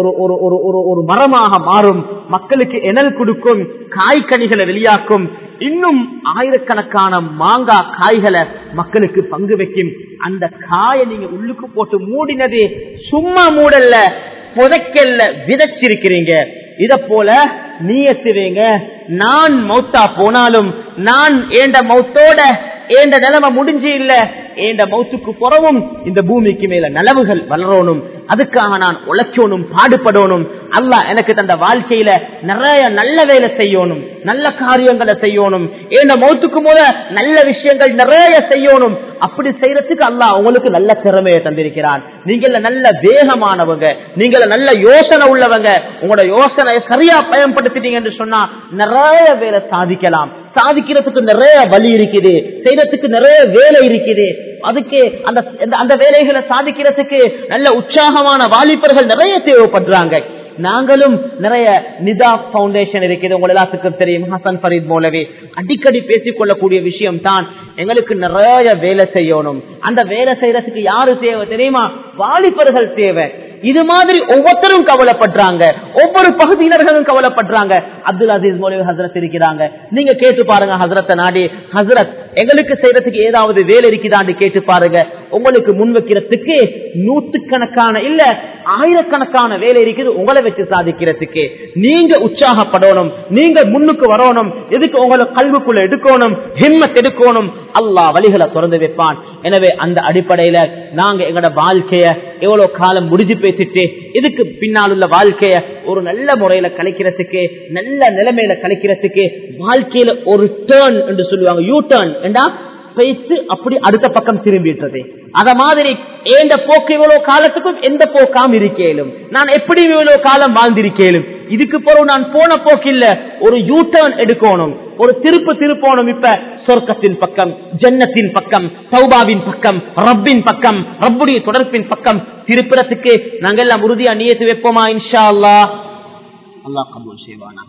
A: ஒரு மரமாக மாறும், மக்களுக்கு எனல் கொடுக்கும், காய்கனிகளை வெளியாக்கும், இன்னும் ஆயிரக்கணக்கான மாங்காய் காய்களை மக்களுக்கு பங்கு வைக்கும். அந்த காயை நீங்க உள்ளுக்கு போட்டு மூடினது சும்மா மூடல்ல, புதைக்கல்ல, விதைச்சிருக்கிறீங்க. இத போல நீயத்துவீங்க, நான் மௌத்தா போனாலும் நான் ஏண்ட மௌத்தோட ஏண்ட நிலைமை முடிஞ்சு இல்ல, ஏண்ட மௌத்துக்கு புறவும் இந்த பூமிக்கு மேல நலவுகள் வளரணும், அதுக்காக நான் உழைக்கணும், பாடுபடணும். அல்லாஹ் எனக்கு தந்த வாழ்க்கையில நிறைய நல்ல வேலை செய்யணும், நல்ல காரியங்களை செய்யணும், ஏண்ட மௌத்துக்கு போல நல்ல விஷயங்கள் நிறைய செய்யணும். அப்படி செய்யறதுக்கு அல்லாஹ் உங்களுக்கு நல்ல திறமையை தந்திருக்கிறான். நீங்கள நல்ல வேகமானவங்க, நீங்கள நல்ல யோசனை உள்ளவங்க, உங்களோட யோசனை சரியா பயன்படுத்திட்டீங்க என்று சொன்னா நிறைய வேலை சாதிக்கலாம். சாதிக்கிறதுக்கு நிறைய வழி இருக்குது, செய்யறதுக்கு நிறைய வேலை இருக்குது. அதுக்கு அந்த வேலைகளை சாதிக்கிறதுக்கு நல்ல உற்சாகமான வாலிபர்கள் நிறைய தேவைப்படுறாங்க. நாங்களும் நிறைய நிதா பவுண்டேஷன் இருக்குது, உங்க எல்லாத்துக்கும் தெரியும். ஹசன் ஃபரீத் மௌலவி அடிக்கடி பேசிக் கொள்ளக்கூடிய விஷயம் தான், எங்களுக்கு நிறைய வேலை செய்யணும். அந்த வேலை செய்யறதுக்கு யாரு தேவை தெரியுமா? வாலிபர்கள் தேவை. இது மாதிரி ஒவ்வொருத்தரும் கவலைப்படுறாங்க, ஒவ்வொரு பகுதியினர்களும் கவலைப்படுறாங்க. அப்துல் அசீஸ் மௌலவி ஹசரத் இருக்கிறாங்க, நீங்க கேட்டு பாருங்க ஹசரத்தை நாடி, ஹசரத் எங்களுக்கு செய்யறதுக்கு ஏதாவது வேலை இருக்குதான்னு கேட்டு பாருங்க. உங்களுக்கு முன் வைக்கிறதுக்கு நூற்றுக்கணக்கான இல்ல ஆயிரக்கணக்கான வேலை இருக்குது உங்களை வச்சு சாதிக்கிறதுக்கு. நீங்க உற்சாகப்படணும், நீங்க முன்னுக்கு வரணும். எதுக்கு? உங்களை கல்விக்குள்ள எடுக்கணும், ஹிம்மத் எடுக்கணும். அல்லாஹ் வழிகளை திறந்து வைப்பான். எனவே அந்த அடிப்படையில நாங்க எங்களோட வாழ்க்கைய எவ்வளவு காலம் முடிஞ்சு பேசிட்டு இதுக்கு பின்னால் உள்ள வாழ்க்கைய ஒரு நல்ல முறையில கழிக்கிறதுக்கு, நல்ல நிலைமையில கழிக்கிறதுக்கு, வாழ்க்கையில ஒரு டேர்ன் என்று சொல்லுவாங்க, யூ டேர்ன் என்றா பேசி அப்படி அடுத்த பக்கம் திரும்பிடுறது. அத மாதிரி எந்த போக்கு இவ்வளவு காலத்துக்கும் எந்த போக்காம் இருக்கேலும், நான் எப்படி இவ்வளவு காலம் வாழ்ந்திருக்கேலும், இதுக்கு பிறகு நான் போன போக்கில்ல, ஒரு யூ டர்ன் எடுக்கணும், ஒரு திருப்போணும். இப்ப சொர்க்கத்தின் பக்கம், ஜன்னத்தின் பக்கம், தௌபாவின் பக்கம், ரப்பின் பக்கம், ரப்புடைய தொடர்பின் பக்கம் திருப்புறத்துக்கு நாங்கள் எல்லாம் உறுதியா நியத்து வைப்போமா? இன்ஷா அல்லாஹ். அல்லாஹ் கபூல் செய்வானா.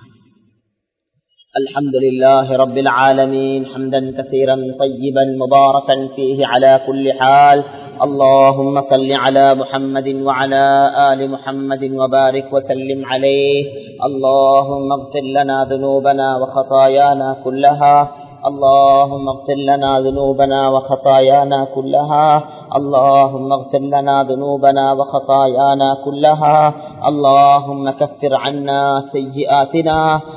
A: الحمد لله رب العالمين حمدا كثيرا طيبا مباركا فيه على كل حال. اللهم صل على محمد وعلى آل محمد وبارك وسلم عليه. اللهم اغفر لنا ذنوبنا وخطايانا كلها. اللهم اغفر لنا ذنوبنا وخطايانا كلها. اللهم اغفر لنا ذنوبنا وخطايانا كلها اللهم كفر عنا سيئاتنا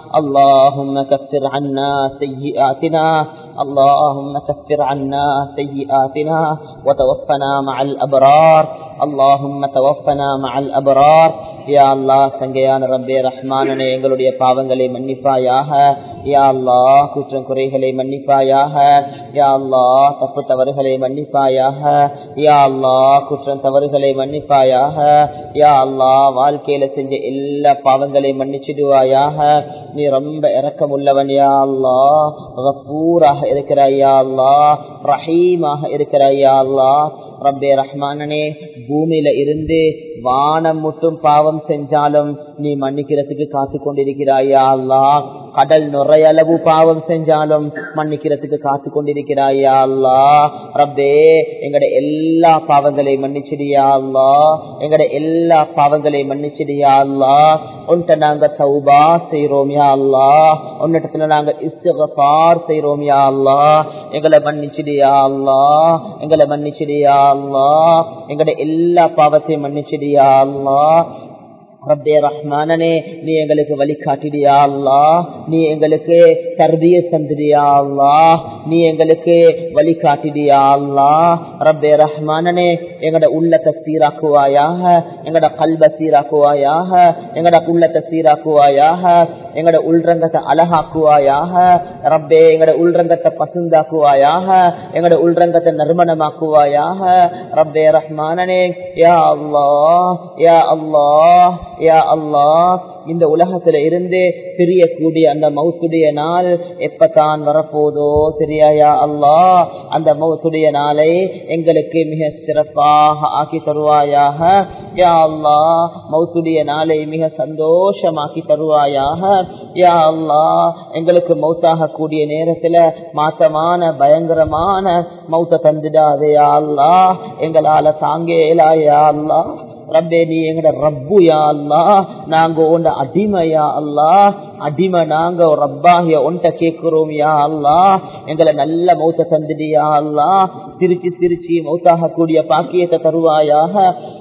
A: اللهم كفر عنا سيئاتنا اللهم كفر عنا سيئاتنا وتوفنا مع الأبرار اللهم توفنا مع الأبرار யா அல்லாஹ் சங்கையான ரப்பே ரஹ்மானனே எங்களுடைய பாவங்களை மன்னிப்பாயாக யா அல்லாஹ் குற்றம் குறைகளை மன்னிப்பாயாக யா அல்லாஹ் தப்பு தவறுகளை மன்னிப்பாயாக யா அல்லாஹ் குற்றம் தவறுகளை மன்னிப்பாயாக யா அல்லாஹ் வாழ்க்கையில செஞ்ச எல்லா பாவங்களையும் மன்னிச்சிடுவாயாக நீ ரொம்ப இரக்கமுள்ளவன் யா அல்லாஹ் கஃபூராக இருக்கிறாய் யா அல்லாஹ் ரஹீமாக இருக்கிறாய் யா அல்லாஹ் ரப்பே ரஹ்மானனே பூமியில இருந்து வானம் மட்டும் பாவம் செஞ்சாலும் நீ மன்னிக்கிறதுக்கு காத்து கொண்டிருக்கிறாயா அல்லாஹ் கடல் நுரையளவு பாவம் செஞ்சாலும் மன்னிக்கிறதுக்கு காத்து கொண்டிருக்கிறாயா அல்லாஹ் ரப்பே எங்கட எல்லா பாவங்களையும் மன்னிச்சிடியா அல்லாஹ் எங்கட எல்லா பாவங்களையும் மன்னிச்சிடியா அல்லாஹ் உன்கிட்ட நாங்க தௌபா செய்றோம் யா அல்லாஹ் உன்னிடத்துல நாங்க இஸ்திக்ஃபார் செய்றோம் யா அல்லாஹ் எங்களை மன்னிச்சிடியா அல்லாஹ் எங்களை மன்னிச்சிடியா அல்லாஹ் எங்கட எல்லா பாவத்தையும் மன்னிச்சிடியா அல்லாஹ் ரப்பே ரஹ்மானனே நீ எங்களுக்கு வழிகாட்டிடியா அல்லாஹ் நீ எங்களுக்கு தர்பியத் தந்திடியா அல்லாஹ் நீ எங்களுக்கு வழிகாட்டிடியா அல்லாஹ் ரப்பே ரஹ்மானனே எங்கட உள்ளத்தை சீராக்குவாயாக எங்கட கல்ப சீராக்குவாயாக எங்கட உள்ளத்தை சீராக்குவாயாக எங்கட உள்ரங்கத்தை அழகாக்குவாயாக ரப்பே எங்கட உள்ரங்கத்தை பசுந்தாக்குவாயாக எங்கட உள்ரங்கத்தை நறுமணமாக்குவாயாக ரப்பே ரஹ்மானனே யா அல்லாஹ் யா அல்லாஹ் யா அல்லாஹ் இந்த உலகத்துல இருந்து பிரியக்கூடிய அந்த மௌத்துடைய நாள் எப்பதான் வரப்போதோ தெரியாயா அல்லாஹ் அந்த மௌத்துடைய நாளை எங்களுக்கு மிக சிறப்பாக ஆக்கி தருவாயாக யா அல்லாஹ் மௌத்துடைய நாளை மிக சந்தோஷமாக்கி தருவாயாக யா அல்லாஹ் எங்களுக்கு மௌத்தாக கூடிய நேரத்துல மாற்றமான பயங்கரமான மௌத்த தந்துடாதே யா அல்லாஹ் எங்களால தாங்கேலா யா அல்லாஹ் ரப்பே நீ எங்கட ரப்பு யா அல்லாஹ் நாங்க உன்ட அடிமை யா அல்லாஹ் அடிமை நாங்க ரப்பாகிய உன்ட கேட்கிறோம் யா அல்லாஹ் எங்களை நல்ல மௌத்த தந்துடு யா அல்லாஹ் திருச்சி திருச்சி மௌத்தாக கூடிய பாக்கியத்தை தருவாயாக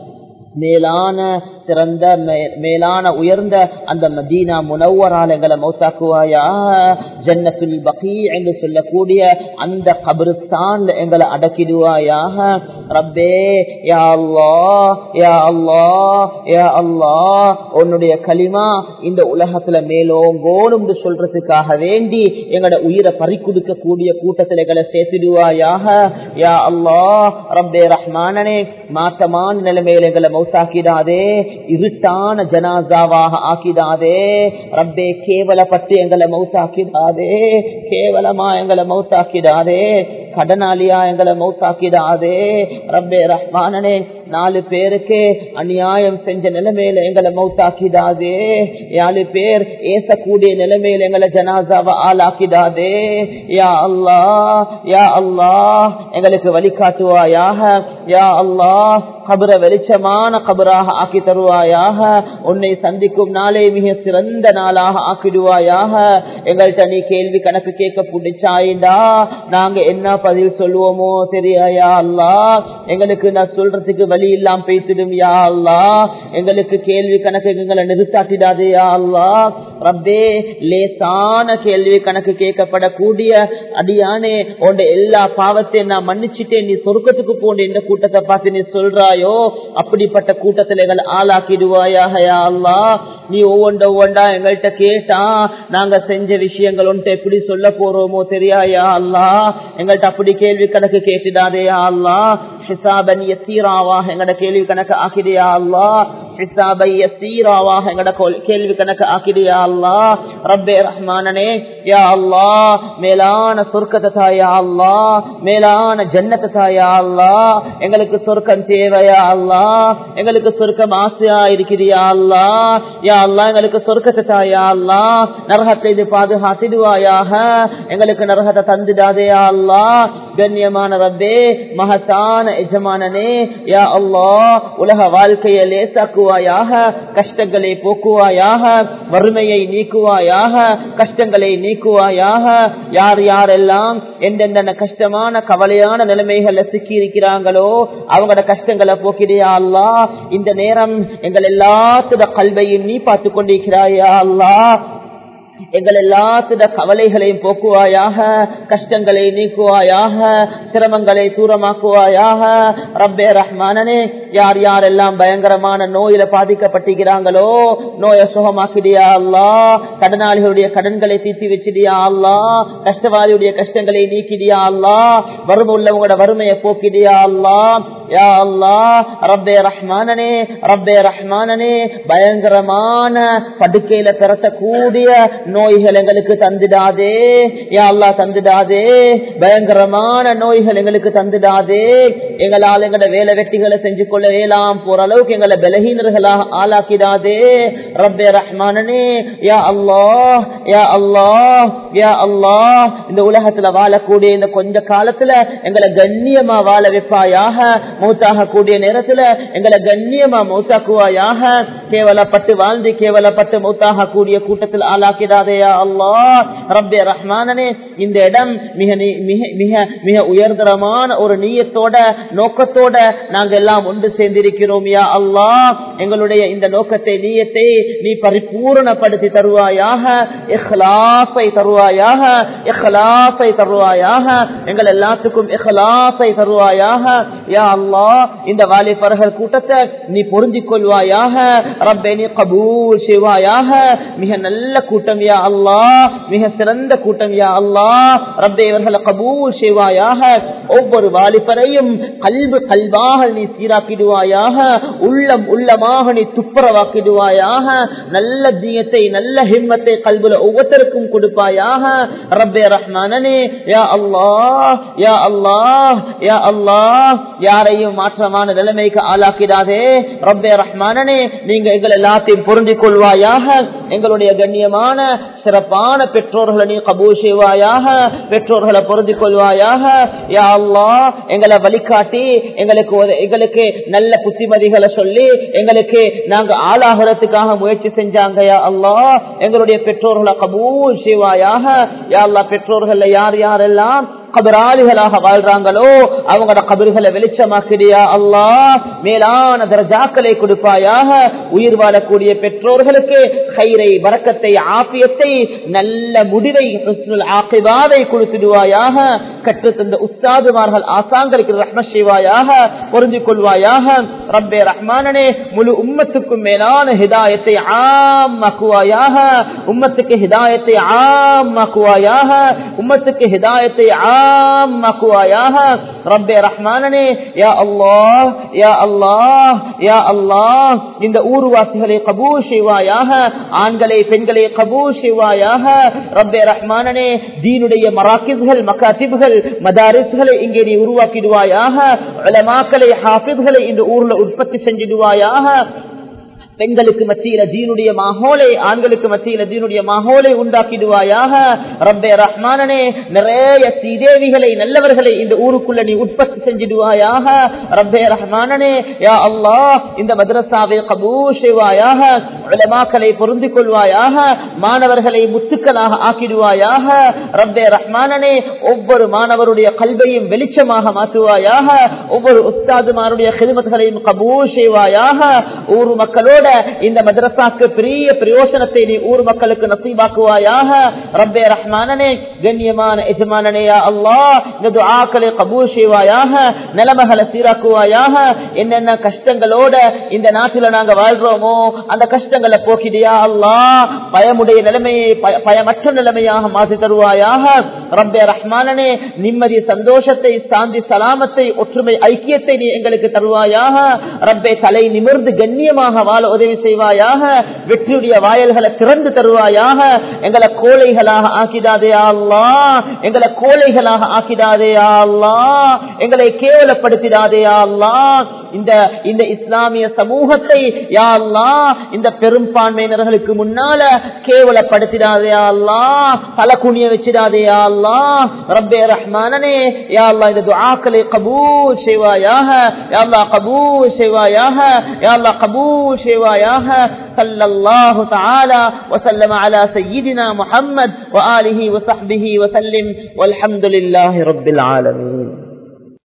A: மேலான சிறந்த மேலான உயர்ந்த அந்த மதீனா முனவ்வரால எங்களை மௌத்தாக்குவாயா ஜன்னத்துல் பகீ என்று சொல்லக்கூடிய அந்த கபிரிஸ்தான்ல எங்களை அடக்கிடுவாயாக ரப்பே யா அல்லாஹ் யா அல்லாஹ் யா அல்லாஹ் உன்னுடைய கலிமா இந்த உலகத்துல மேலோங்கோணும் சொல்றதுக்காக வேண்டி எங்களோட உயிரை பறிக்கொடுக்க கூடிய கூட்டத்தில் எங்களை சேர்த்துடுவாயாக யா அல்லாஹ் ரப்பே ரஹ்மானனே மாற்றமான நிலைமையில எங்களை மௌத்தாக்கிடாதே இருட்டான ஜனாசாவாக ஆக்கிடாதே ரப்பே கேவலப்பட்டு எங்களை மௌத்தாக்கிடாதே கேவலமா எங்களை மௌத்தாக்கிடாதே கடனாளியா எங்களை மௌத்தாக்கிடாதே ரப்பே ரஹ்மானனே 4 பேருக்கு அநியாயம் செஞ்ச நிலைமையில எங்களை மௌத்தாக்கிடாதே 4 பேர் ஏசக்கூடிய நிலைமையில எங்களை ஜனாசாவை ஆளாக்கிடாதே யா அல்லாஹ் யா அல்லாஹ் எங்களுக்கு வழிகாட்டுவாயாக யா அல்லாஹ் கபர வெளிச்சமான கபராக ஆக்கி தருவாயாக உன்னை சந்திக்கும் நாளை மிக சிறந்த நாளாக ஆக்கிடுவாயாக எங்கள்கிட்ட நீ கேள்வி கணக்கு கேட்க பிடிச்சாயிண்டா நாங்க என்ன பதில் சொல்லுவோமோ தெரியா அல்லாஹ் எங்களுக்கு நான் சொல்றதுக்கு வழி இல்லாம பேசிடும் யா அல்லாஹ் எங்களுக்கு கேள்வி கணக்கு எங்களை நிறுத்தாட்டிடாதே யா அல்லாஹ் ரப்பே லேசான கேள்வி கணக்கு கேட்கப்படக்கூடிய அடியானே உன்ட எல்லா பாவத்தையும் நான் மன்னிச்சுட்டேன் நீ சொர்க்கத்துக்கு போன இந்த கூட்டத்தை பார்த்து நீ சொல்றாயோ அப்படிப்பட்ட கூட்டத்தில் எங்களை ஆளாக்கிடுவாயாக யா அல்லாஹ் நீ ஒவ்வொன்றா எங்கள்கிட்ட கேட்டா நாங்க செஞ்ச விஷயங்கள் ஒன்றை எப்படி சொல்ல போறோமோ தெரியா அல்லாஹ் எங்கள்கிட்ட அப்படி கேள்வி கணக்கு கேட்டுடாதே யா அல்லாஹ் ஹிசாபன் யஸீராவாக எங்கட கேள்வி கணக்கு ஆக்கிடியா அல்லாஹ் ஹிசாபை யஸீராவாக எங்கட கேள்வி கணக்கு ஆக்கிடியா அல்லாஹ் ரப்பே ரஹ்மானனே யா அல்லாஹ் மேலான சொர்க்கத்தை தா யா அல்லாஹ் மேலான ஜன்னத்தை தா யா அல்லாஹ் எங்களுக்கு சொர்க்கம் தேவையா அல்லாஹ் எங்களுக்கு சொர்க்கம் ஆசையா இருக்கிறியா அல்லாஹ் யா யா அல்லாஹ் எங்களுக்கு சொர்க்கத்தை தா யா அல்லாஹ் நரகத்தை இது பாதுகாத்திடுவாயாக எங்களுக்கு நரகத்தை தந்துடாதே யா அல்லாஹ் கண்ணியமான ரப்பே மகத்தான எஜமானனே யா அல்லாஹ் உலக வாழ்க்கையை லேசாக்குவாயாக கஷ்டங்களை போக்குவாயாக வறுமையை நீக்குவாயாக கஷ்டங்களை நீக்குவாயாக யார் யாரெல்லாம் எந்தெந்த கஷ்டமான கவலையான நிலைமைகள்ல சிக்கி இருக்கிறாங்களோ அவங்களோட கஷ்டங்களை போக்கிறியா அல்லாஹ் இந்த நேரம் எங்கள் எல்லாத்தோட கல்வையும் நீ பார்த்து கொண்டிருக்கிறாயா அல்லாஹ் எங்கள் எல்லாத்துட கவலைகளையும் போக்குவாயாக கஷ்டங்களை நீக்குவாயாக சிரமங்களை தூரமாக்குவாயாக ரப்பே ரஹ்மானனே யார் யாரெல்லாம் பயங்கரமான நோயில பாதிக்கப்பட்டிருக்கிறாங்களோ நோயை சுகமாக்கிடியா அல்லாஹ் கடனாளிகளுடைய கடன்களை தீர்த்தி வச்சிடியா அல்லாஹ் கஷ்டவாதியுடைய கஷ்டங்களை நீக்கிடியா அல்லாஹ் வறுமை உள்ளவங்களோட வறுமையை போக்கிடியா அல்லாஹ் யா அல்லாஹ் ரப்பே ரஹ்மானனே பயங்கரமான படுக்கையில பிறத்தக்கூடிய நோய்கள் எங்களுக்கு தந்துடாதே யா அல்லாஹ் தந்துடாதே பயங்கரமான நோய்கள் எங்களுக்கு தந்துடாதே எங்களால் எங்களோட வேலை வெட்டிகளை செஞ்சு கொள்ள இயலாம் போற அளவுக்கு எங்களை பலகீனர்களாக ஆளாக்கிடாதே ரப்பே ரஹ்மானனே யா அல்லாஹ் யா அல்லாஹ் யா அல்லாஹ் இந்த உலகத்துல வாழக்கூடிய இந்த கொஞ்ச காலத்துல எங்களை கண்ணியமா வாழ வைப்பாயாக மௌத்தாக கூடிய நேரத்துல எங்களை கண்ணியமா மௌத்தாக்குவாயாக கேவலப்பட்டு வாழ்ந்து கேவலப்பட்டு மௌத்தாக கூடிய கூட்டத்தில் ஆளாக்கிடாதே யா அல்லாஹ் ரப்பே ரஹ்மானனே இந்த இடம் மிக மிக மிக உயர்தரமான ஒரு நியத்தோட நோக்கத்தோட நாங்க எல்லாம் ஒன்று சேர்ந்திருக்கிறோம் யா அல்லாஹ் எங்களுடைய இந்த நோக்கத்தை நியத்தை நீ பரிபூரணப்படுத்தி தருவாயாக இஹ்லாஸை தருவாயாக இஹ்லாஸை தருவாயாக எங்கள் எல்லாத்துக்கும் இஹ்லாஸை தருவாயாக யா அல்லாஹ் இந்த வாலிபர்கள் கூட்டத்தை நீ பொருந்திக் கொள்வாயாக ரப்பே நீ கபூல் செய்வாயாக மிக நல்ல கூட்டம் யா அல்லாஹ் மிக சிறந்த கூட்டம் யா அல்லாஹ் ரப்பே இவர்களை கபூல் செய்வாயாக ஒவ்வொரு வாலிபரையும் கல்பாக நீ சீராக்கிடுவாயாக உள்ளம் உள்ளமாக நீ துப்புரவாக்கிடுவாயாக நல்ல தீயத்தை நல்ல ஹிம்மத்தை கல்புல ஒவ்வொருத்தருக்கும் கொடுப்பாயாக ரப்பே ரஹ்மானனே யா அல்லாஹ் யா அல்லாஹ் யா அல்லாஹ் யாரையும் மாற்றமான நிலைமைக்கு ஆளாக்கிடாதே ரப்பே ரஹ்மானனே நீங்க எங்கள் எல்லாத்தையும் பொருந்திக் கொள்வாயாக எங்களுடைய கண்ணியமான சிறப்பான பெற்றோர்களை நீ கபூல் செய்வாயாக பெற்றோர்களை பொருந்திக் கொள்வாயாக யா அல்லாஹ் எங்களை வழிகாட்டி எங்களுக்கு நல்ல புத்திமதிகளை சொல்லி எங்களுக்கு நாங்க ஆளாகிறதுக்காக முயற்சி செஞ்சாங்க யா அல்லாஹ் எங்களுடைய பெற்றோர்களை கபூல் செய்வாயாக யா அல்லாஹ் பெற்றோர்கள் யார் யாரெல்லாம் கபராளிகளாக வாழ்றாங்களோ அவங்களோட கபர்களை வெளிச்சமாக்கிறியா அல்லாஹ் மேலான தரஜாக்களை கொடுப்பாயாக உயிர் வாழக்கூடிய பெற்றோர்களுக்கு கைரை வரக்கத்தை ஆபியத்தை நல்ல முடிவை ஹுஸ்னுல் ஆகிபாவை கொடுத்துடுவாயாக கற்றுத்தந்த உஸ்தாதுமார்கள் ஆசாங்களுக்கு ரஹ்மத் செய்வாயாக பொருந்திக் கொள்வாயாக ரப்பே ரஹ்மானனே முழு உம்மத்துக்கும் மேலான ஹிதாயத்தை ஆமாக்குவாயாக உம்மத்துக்கு ஹிதாயத்தை ஆமாக்குவாயாக உம்மத்துக்கு ஹிதாயத்தை ஆமாக்குவாயாக ரப்பே ரஹ்மானனே யா அல்லாஹ் யா அல்லாஹ் யா அல்லாஹ் இந்த ஊர்வாசிகளை கபூல் செய்வாயாக ஆண்களை பெண்களை கபூல் செய்வாயாக ரப்பே ரஹ்மானனே தீனுடைய மராக்கிஸ்கள் மகாத்திப்கள் மதாரிஸ்களை இங்கே நீ உருவாக்கிடுவாயாக உலமாக்களை ஹாஃபிஸ்களை இந்த ஊர்ல உற்பத்தி செஞ்சிடுவாயாக பெண்களுக்கு மத்தியில தீனுடைய மாஹோலை ஆண்களுக்கு மத்தியில தீனுடைய மாஹோலை உண்டாக்கிடுவாயாக ரப்பே ரஹ்மானனே நிறைய சீதேவிகளை நல்லவர்களை இந்த ஊருக்குள்ள நீ உற்பத்தி செஞ்சிடுவாயாக ரப்பே ரஹ்மானனே யா அல்லாஹ் இந்த மദ്രസാவை கபூல் செய்வாயாக உலமாக்களை பொருந்திக் கொள்வாயாக மாணவர்களை முத்துக்களாக ஆக்கிடுவாயாக ரப்பே ரஹ்மானனே ஒவ்வொரு மாணவருடைய கல்வையும் வெளிச்சமாக மாற்றுவாயாக ஒவ்வொரு உஸ்தாதுமாருடைய ஹிதமத்களையும் கபூல் செய்வாயாக ஊர் மக்களோட இந்த மദ്രസാக்கு பெரிய பிரயோஜனத்தை நீ ஊர் மக்களுக்கு நசீபாக்குவாயாக ரப்பே ரஹ்மானனே கண்ணியமான எஜமானனே யா அல்லாஹ் இந்த துஆக்களை கபூல் செய்வாயாக நிலைமைகளை சீராக்குவாயாக என்னென்ன கஷ்டங்களோட இந்த நாட்டில நாங்க வாழ்றோமோ அந்த கஷ்டங்களை போக்கிடியா அல்லாஹ் பயமுடைய நிலைமையை பயமற்ற நிலைமையாக மாற்றி தருவாயாக ரப்பே ரஹ்மானனே நிம்மதி சந்தோஷத்தை சாந்தி சலாமத்தை ஒற்றுமை ஐக்கியத்தை நீ எங்களுக்கு தருவாயாக ரப்பே தலை நிமிர்ந்து கண்ணியமாக வாழ உதவி செய்வாயாக, வெற்றியுடைய வாயல்களை திறந்து தருவாயாக. எங்களை கோழைகளாக ஆக்கிடாதே யா அல்லாஹ், எங்களை கோழைகளாக ஆக்கிடாதே யா அல்லாஹ், எங்களை கேவலப்படுத்திடாதே யா அல்லாஹ். இந்த இஸ்லாமிய சமூகத்தை யா அல்லாஹ் இந்த பெரும்பான்மையினர்களுக்கு முன்னால கேவலப்படுத்திடாதே யா அல்லாஹ், தலகுனிய வச்சிடாதே யா அல்லாஹ். ரப்பே ரஹ்மானனே யா அல்லாஹ் இந்த துஆக்களை கபூல் செய்வாயாக யா அல்லாஹ், கபூல் செய்வாயாக யா அல்லாஹ், கபூல் செய்வாயாக. ஸல்லல்லாஹு தஆலா வ ஸல்லம அலா சய்யிதினா முஹம்மத் வ ஆலிஹி வ ஸஹ்பிஹி வ ஸல்லிம் வல்ஹம்துலில்லாஹி ரப்பில் ஆலமீன்.